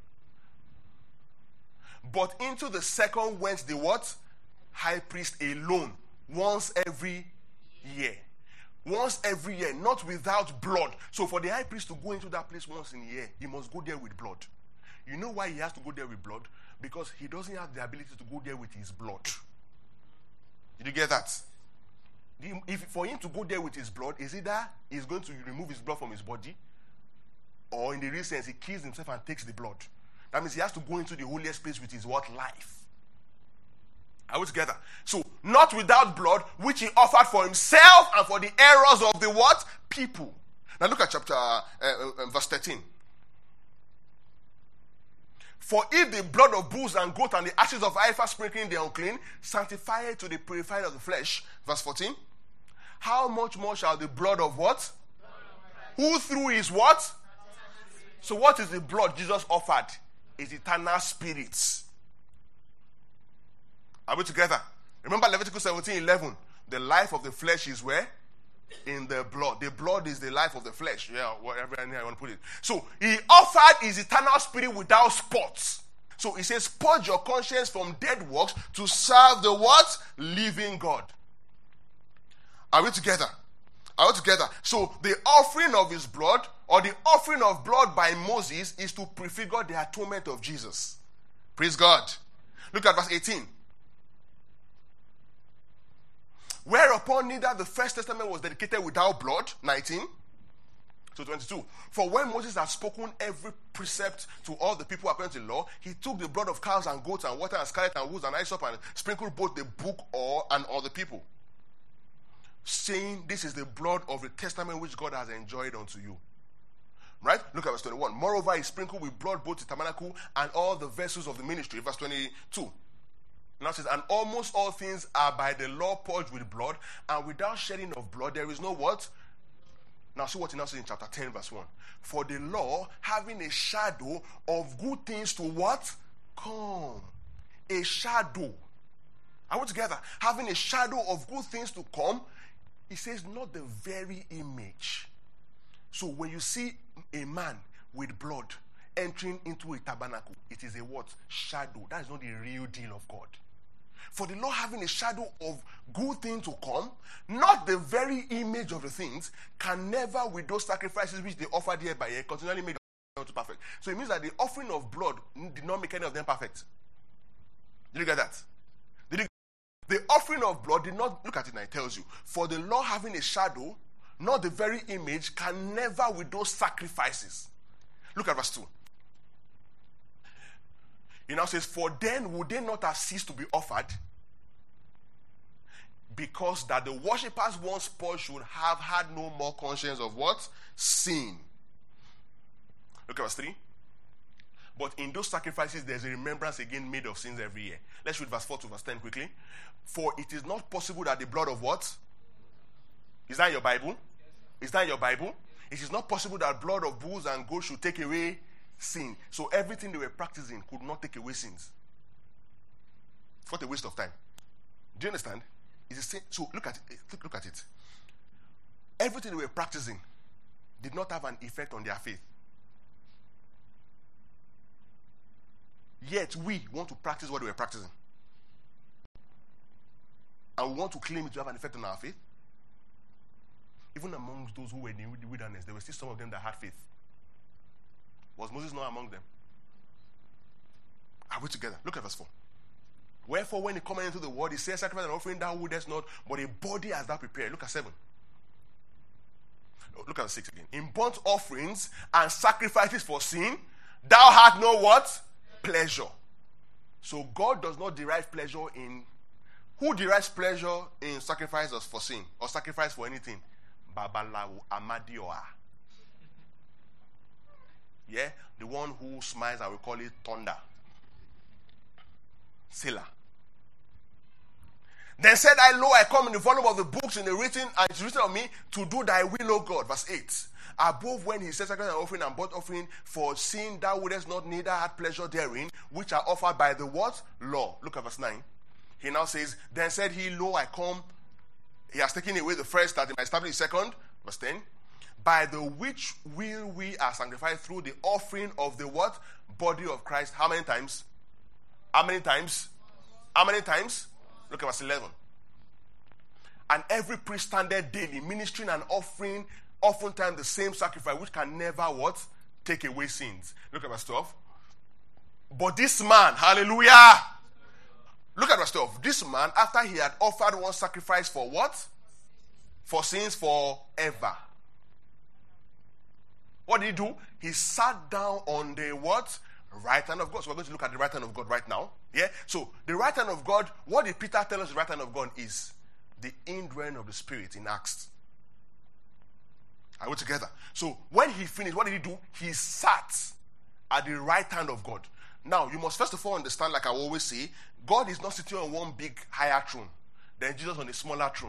But into the second went the what? High priest alone, once every year. Once every year, not without blood. So for the high priest to go into that place once in a year, he must go there with blood. You know why he has to go there with blood? Because he doesn't have the ability to go there with his blood. Did you get that? If for him to go there with his blood, is either he's going to remove his blood from his body, or in the real sense, he kills himself and takes the blood. That means he has to go into the holiest place with his what? Life. Are we together? So, not without blood, which he offered for himself and for the errors of the what? People. Now look at verse 13. For if the blood of bulls and goats and the ashes of heifer sprinkling the unclean sanctify it to the purifying of the flesh. Verse 14. How much more shall the blood of what? Who through his what? So what is the blood Jesus offered? Is eternal spirits. Are we together? Remember Leviticus 17:11. The life of the flesh is where? In the blood. The blood is the life of the flesh. Yeah, whatever I want to put it. So he offered his eternal spirit without spots. So he says, purge your conscience from dead works to serve the what? Living God. Are we together? Are we together? So the offering of his blood, or the offering of blood by Moses, is to prefigure the atonement of Jesus. Praise God. Look at verse 18. Whereupon neither the first testament was dedicated without blood. 19 to 22. For when Moses had spoken every precept to all the people according to the law, he took the blood of cows and goats and water and scarlet and wood and hyssop and sprinkled both the book and all the people, saying, this is the blood of the testament which God has enjoined unto you. Right? Look at verse 21. Moreover, he sprinkled with blood both the tabernacle and all the vessels of the ministry. Verse 22. Now it says, and almost all things are by the law purged with blood, and without shedding of blood there is no what? Now see what he now says in chapter 10 verse 1. For the law, having a shadow of good things to what? Come. A shadow. Are we together? Having a shadow of good things to come. He says not the very image. So when you see a man with blood entering into a tabernacle, it is a what? Shadow. That is not the real deal of God. For the law having a shadow of good things to come, not the very image of the things, can never with those sacrifices which they offered year by year continually make them to perfect. So it means that the offering of blood did not make any of them perfect. Did you get that? The offering of blood did not, look at it now, it tells you, for the law having a shadow, not the very image, can never with those sacrifices. Look at verse 2. He now says, for then would they not have ceased to be offered, because that the worshippers once purged should have had no more conscience of what? Sin. Look at verse 3. But in those sacrifices there's a remembrance again made of sins every year. Let's read verse 4 to verse 10 quickly. For it is not possible that the blood of what? Is that in your Bible? Is that in your Bible? It is not possible that blood of bulls and goats should take away sin. So everything they were practicing could not take away sins. What a waste of time. Do you understand? So look at it. Look at it. Everything they were practicing did not have an effect on their faith. Yet we want to practice what they were practicing. And we want to claim it to have an effect on our faith. Even amongst those who were in the wilderness, there were still some of them that had faith. Was Moses not among them? Are we together? Look at verse 4. Wherefore, when he cometh into the world, he says, sacrifice and offering thou wouldest not, but a body hast thou prepared. Look at 7. Look at 6 again. In burnt offerings and sacrifices for sin, thou hast no what? Pleasure. So God does not derive pleasure in Who derives pleasure in sacrifice for sin or sacrifice for anything? Babalawo Amadioa. Yeah, the one who smiles, I will call it thunder. Selah. Then said I, lo, I come in the volume of the books in the written, and it's written of me to do thy will, O God. Verse 8. Above when he said sacrifice and offering and burnt offering for sin, thou wouldest not neither had pleasure therein, which are offered by the what? Law. Look at verse 9. He now says, then said he, lo, I come. He has taken away the first that he might establish the second. Verse 10. By the which will we are sanctified through the offering of the what? Body of Christ. How many times? How many times? How many times? Look at verse 11. And every priest standeth daily, ministering and offering, oftentimes the same sacrifice, which can never what? Take away sins. Look at verse 12. But this man, hallelujah. Look at verse 12. This man, after he had offered one sacrifice for what? For sins forever. What did he do? He sat down on the what? Right hand of God. So we're going to look at the right hand of God right now. Yeah? So the right hand of God, what did Peter tell us the right hand of God is? The indwelling of the Spirit in Acts. Are we together? So when he finished, what did he do? He sat at the right hand of God. Now, you must first of all understand, like I always say, God is not sitting on one big higher throne, then Jesus on a smaller throne.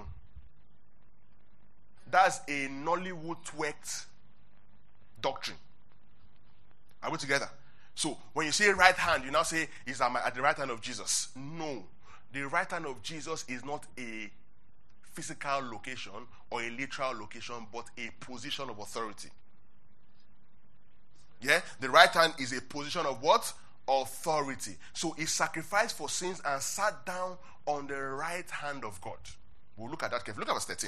That's a Nollywood twerked doctrine. Are we together? So when you say right hand, you now say he's at the right hand of Jesus. No. The right hand of Jesus is not a physical location or a literal location, but a position of authority. Yeah? The right hand is a position of what? Authority. So he sacrificed for sins and sat down on the right hand of God. We'll look at that carefully. Look at verse 13.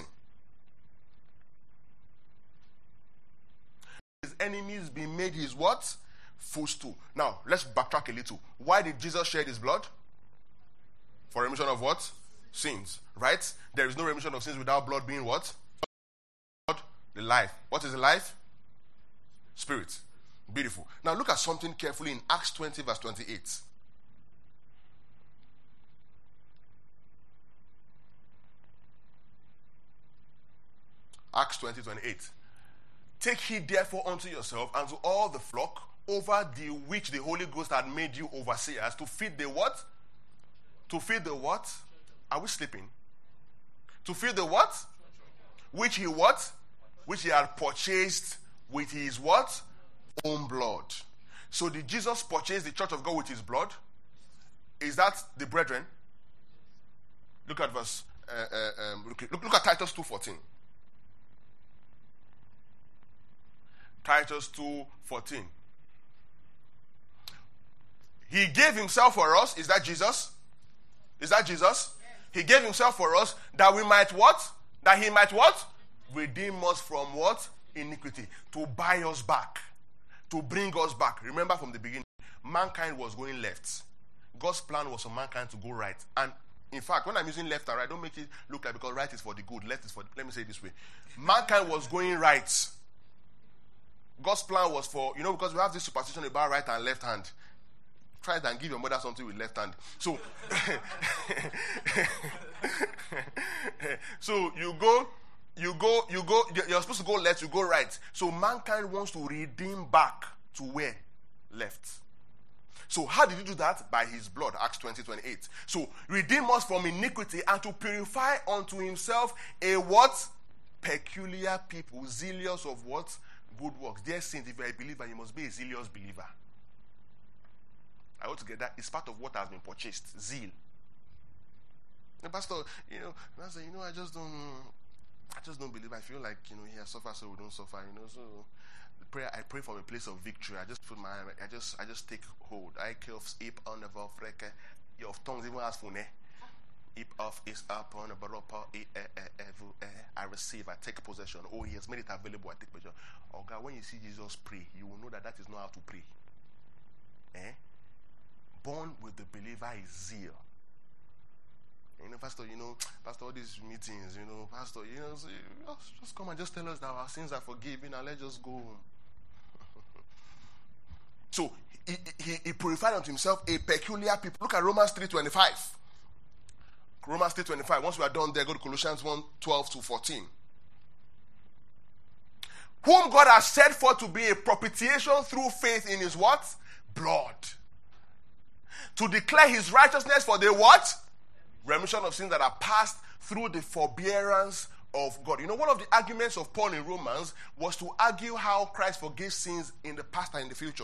His enemies be made his what? Footstool. Now, let's backtrack a little. Why did Jesus shed his blood? For remission of what? Sins. Right? There is no remission of sins without blood being what? Blood, the life. What is the life? Spirit. Beautiful. Now look at something carefully in Acts 20 verse 28. Acts 20:28. Take heed therefore unto yourself and to all the flock over the which the Holy Ghost had made you overseers to feed the what? To feed the what? Are we sleeping? To feed the what? Which he what? Which he had purchased with his what? Own blood. So did Jesus purchase the church of God with his blood? Is that the brethren? Look at verse. Look at Titus 2:14. Titus 2:14. He gave himself for us. Is that Jesus? Is that Jesus? He gave himself for us that we might what? That he might what? Redeem us from what? Iniquity. To buy us back. To bring us back. Remember from the beginning, mankind was going left. God's plan was for mankind to go right. And in fact, when I'm using left and right, don't make it look like because right is for the good, left is for the, let me say it this way. Mankind was going right. God's plan was for, because we have this superstition about right and left hand. Try it and give your mother something with left hand. So, so you're supposed to go left, you go right. So mankind wants to redeem back to where? Left. So how did he do that? By his blood, Acts 20:28. So redeem us from iniquity and to purify unto himself a what? Peculiar people, zealous of what? Good works. Dear saints, if you are a believer, you must be a zealous believer. I want to get that. It's part of what has been purchased. Zeal. The pastor, I just don't believe. I feel like, he has suffered so we don't suffer, so I pray from a place of victory. I just put my hand, I just take hold. I kill ip on the freke. Your tongues even ask for ne. Ip off is up on the baropa. I receive, I take possession. Oh, he has made it available, I take possession. Oh God, when you see Jesus pray, you will know that is not how to pray. Born with the believer is zeal. Pastor, all these meetings, Pastor, so just come and just tell us that our sins are forgiven and let's just go. So, he purified unto himself a peculiar people. Look at Romans 3:25. Romans 3:25. Once we are done there, go to Colossians 1:12-14. Whom God has set forth to be a propitiation through faith in his what? Blood. To declare his righteousness for the what? Remission of sins that are passed through the forbearance of God. You know, one of the arguments of Paul in Romans was to argue how Christ forgives sins in the past and in the future.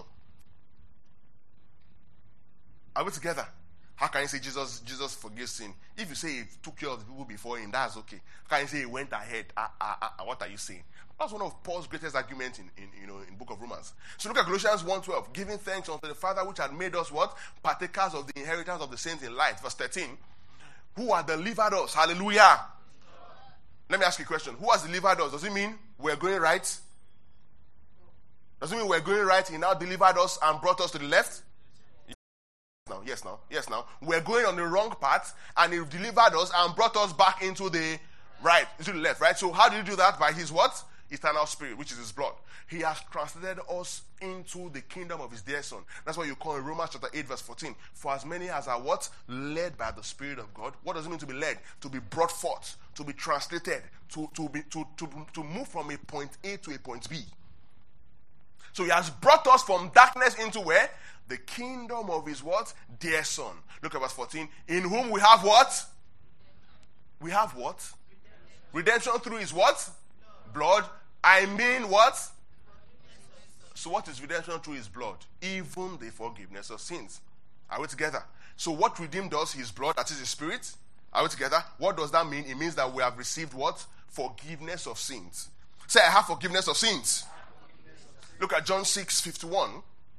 Are we together? How can you say Jesus forgives sin? If you say he took care of the people before him, that's okay. How can you say he went ahead? What are you saying? That's one of Paul's greatest arguments in the book of Romans. So look at Colossians 1:12. Giving thanks unto the Father which had made us what? Partakers of the inheritance of the saints in light. Verse 13. Who had delivered us? Hallelujah. Let me ask you a question. Who has delivered us? Does it mean we're going right? Does it mean we're going right? He now delivered us and brought us to the left? Yes now. We're going on the wrong path and he delivered us and brought us back into the right, into the left, right? So how did he do that? By his what? Eternal spirit, which is his blood. He has translated us into the kingdom of his dear son. That's what you call in Romans chapter 8 verse 14. For as many as are what? Led by the Spirit of God. What does it mean to be led? To be brought forth, to be translated, to move from a point A to a point B. So he has brought us from darkness into where? The kingdom of his what? Dear son. Look at verse 14. In whom we have what? We have what? Redemption through his what? Blood. I mean what? So what is redemption through his blood? Even the forgiveness of sins. Are we together? So what redeemed us? His blood, that is his spirit. Are we together? What does that mean? It means that we have received what? Forgiveness of sins. Say, I have forgiveness of sins. Look at John 6:51.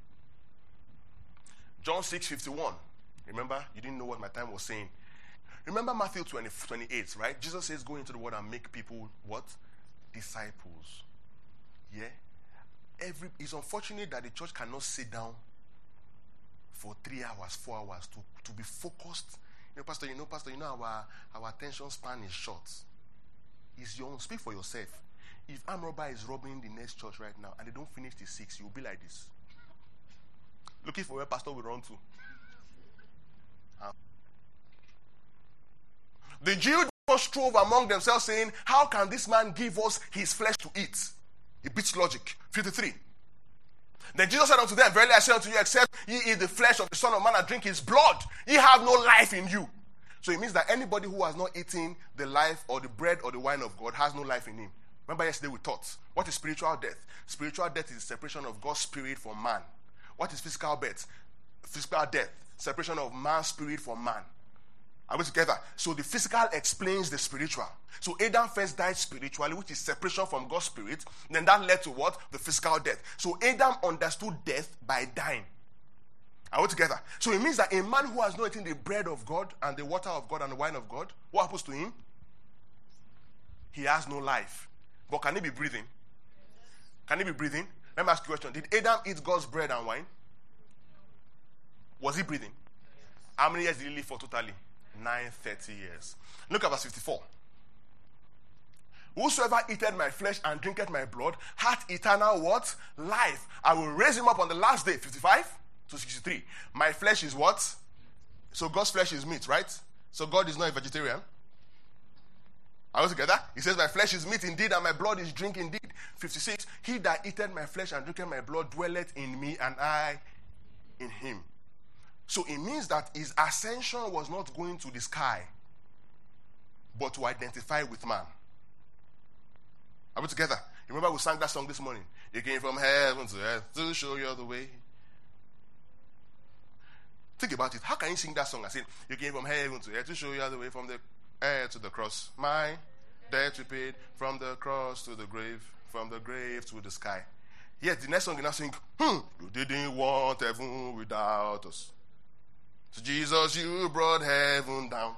John 6:51. Remember, you didn't know what my time was saying. Remember Matthew 28, right? Jesus says, go into the world and make people what? Disciples. Yeah? It's unfortunate that the church cannot sit down for 3 hours, 4 hours to be focused. Pastor, our attention span is short. It's your own. Speak for yourself. If armed robber is robbing the next church right now and they don't finish till 6, you'll be like this. Looking for where pastor will run to. The Jews strove among themselves saying, how can this man give us his flesh to eat? It beats logic. 53. Then Jesus said unto them, verily I say unto you, except ye eat the flesh of the Son of Man and drink his blood, ye have no life in you. So it means that anybody who has not eaten the life or the bread or the wine of God has no life in him. Remember yesterday we taught, what is spiritual death? Spiritual death is the separation of God's spirit from man. What is physical death? Physical death, separation of man's spirit from man. Are we together? So the physical explains the spiritual. So Adam first died spiritually, which is separation from God's spirit. Then that led to what? The physical death. So Adam understood death by dying. Are we together? So it means that a man who has not eaten the bread of God and the water of God and the wine of God, what happens to him? He has no life. But can he be breathing? Can he be breathing? Let me ask you a question. Did Adam eat God's bread and wine? Was he breathing? How many years did he live for totally? 930 years. Look at verse 54. Whosoever eateth my flesh and drinketh my blood hath eternal what? Life. I will raise him up on the last day. 55 to 63. My flesh is what? So God's flesh is meat, right? So God is not a vegetarian. Are we together? He says, my flesh is meat indeed, and my blood is drink indeed. 56. He that eateth my flesh and drinketh my blood dwelleth in me, and I in him. So it means that his ascension was not going to the sky, but to identify with man. Are we together? Remember we sang that song this morning. You came from heaven to earth to show you the way. Think about it. How can you sing that song and say, you came from heaven to earth to show you the way from the earth to the cross? My debt you paid from the cross to the grave, from the grave to the sky. Yet the next song you now sing, you didn't want heaven without us. So Jesus, you brought heaven down.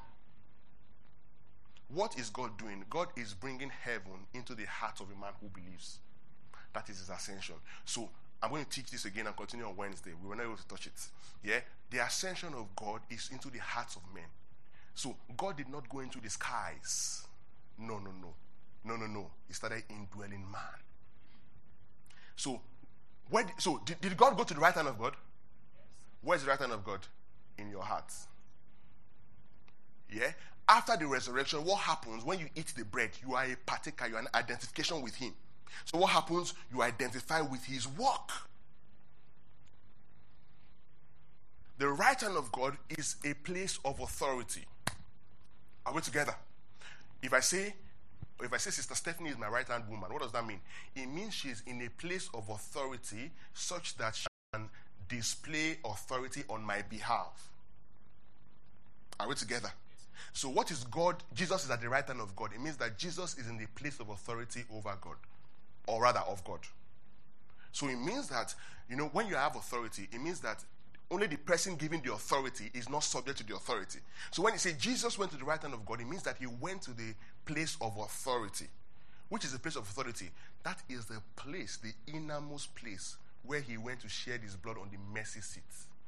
What is God doing? God is bringing heaven into the heart of a man who believes. That is his ascension. So I'm going to teach this again and continue on Wednesday. We were not able to touch it. Yeah? The ascension of God is into the hearts of men. So God did not go into the skies. No. He started indwelling man. So, did God go to the right hand of God? Where's the right hand of God? In your heart. Yeah? after the resurrection, what happens when you eat the bread? You are a partaker, you are an identification with him. So what happens? You identify with his work. The right hand of God is a place of authority. Are we together? If I say Sister Stephanie is my right hand woman, what does that mean? It means she is in a place of authority such that she can display authority on my behalf. Are we together? So what is God? Jesus is at the right hand of God. It means that Jesus is in the place of authority over God, or rather of God. So it means that, when you have authority, it means that only the person giving the authority is not subject to the authority. So when you say Jesus went to the right hand of God, it means that he went to the place of authority. Which is the place of authority? That is the place, the innermost place, where he went to shed his blood on the mercy seat.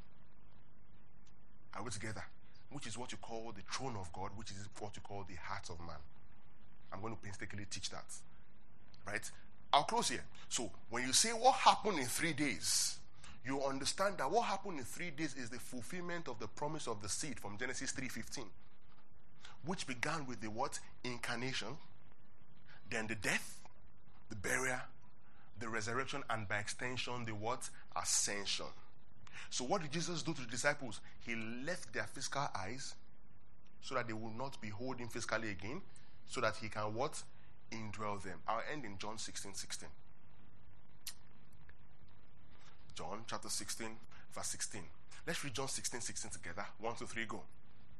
Are we together? Which is what you call the throne of God, which is what you call the heart of man. I'm going to painstakingly teach that. Right? I'll close here. So when you say what happened in 3 days, you understand that what happened in 3 days is the fulfillment of the promise of the seed from Genesis 3:15, which began with the what? Incarnation, then the death, the burial, the resurrection, and by extension, the what? Ascension. So what did Jesus do to the disciples? He left their physical eyes so that they will not behold him physically again, so that he can what? Indwell them. I'll end in John 16:16. John chapter 16, verse 16. Let's read John 16:16 together. 1, 2, 3, go.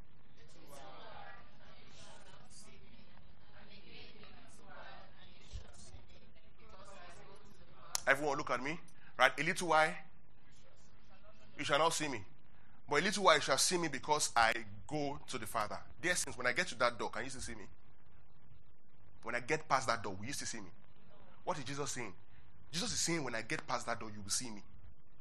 Everyone look at me. Right? A little while, you shall not see me. But a little while you shall see me because I go to the Father. Dear saints, when I get to that door, can you still see me? When I get past that door, will you still see me? What is Jesus saying? Jesus is saying, when I get past that door, you will see me.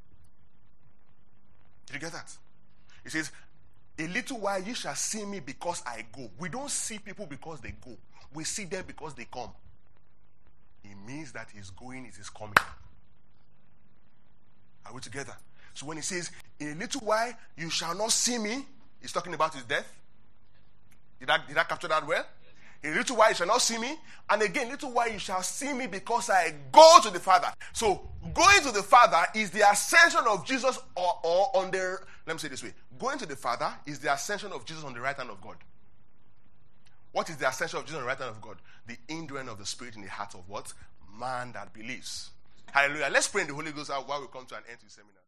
Did you get that? He says, a little while you shall see me because I go. We don't see people because they go. We see them because they come. It means that his going is his coming. Are we together? So when he says, in a little while you shall not see me, he's talking about his death. Did I capture that well? In a little while you shall not see me. And again, little while you shall see me because I go to the Father. So going to the Father is the ascension of Jesus or on the, let me say it this way. Going to the Father is the ascension of Jesus on the right hand of God. What is the ascension of Jesus on the right hand of God? The indwelling of the Spirit in the heart of what? Man that believes. Hallelujah. Let's pray in the Holy Ghost while we come to an end to the seminar.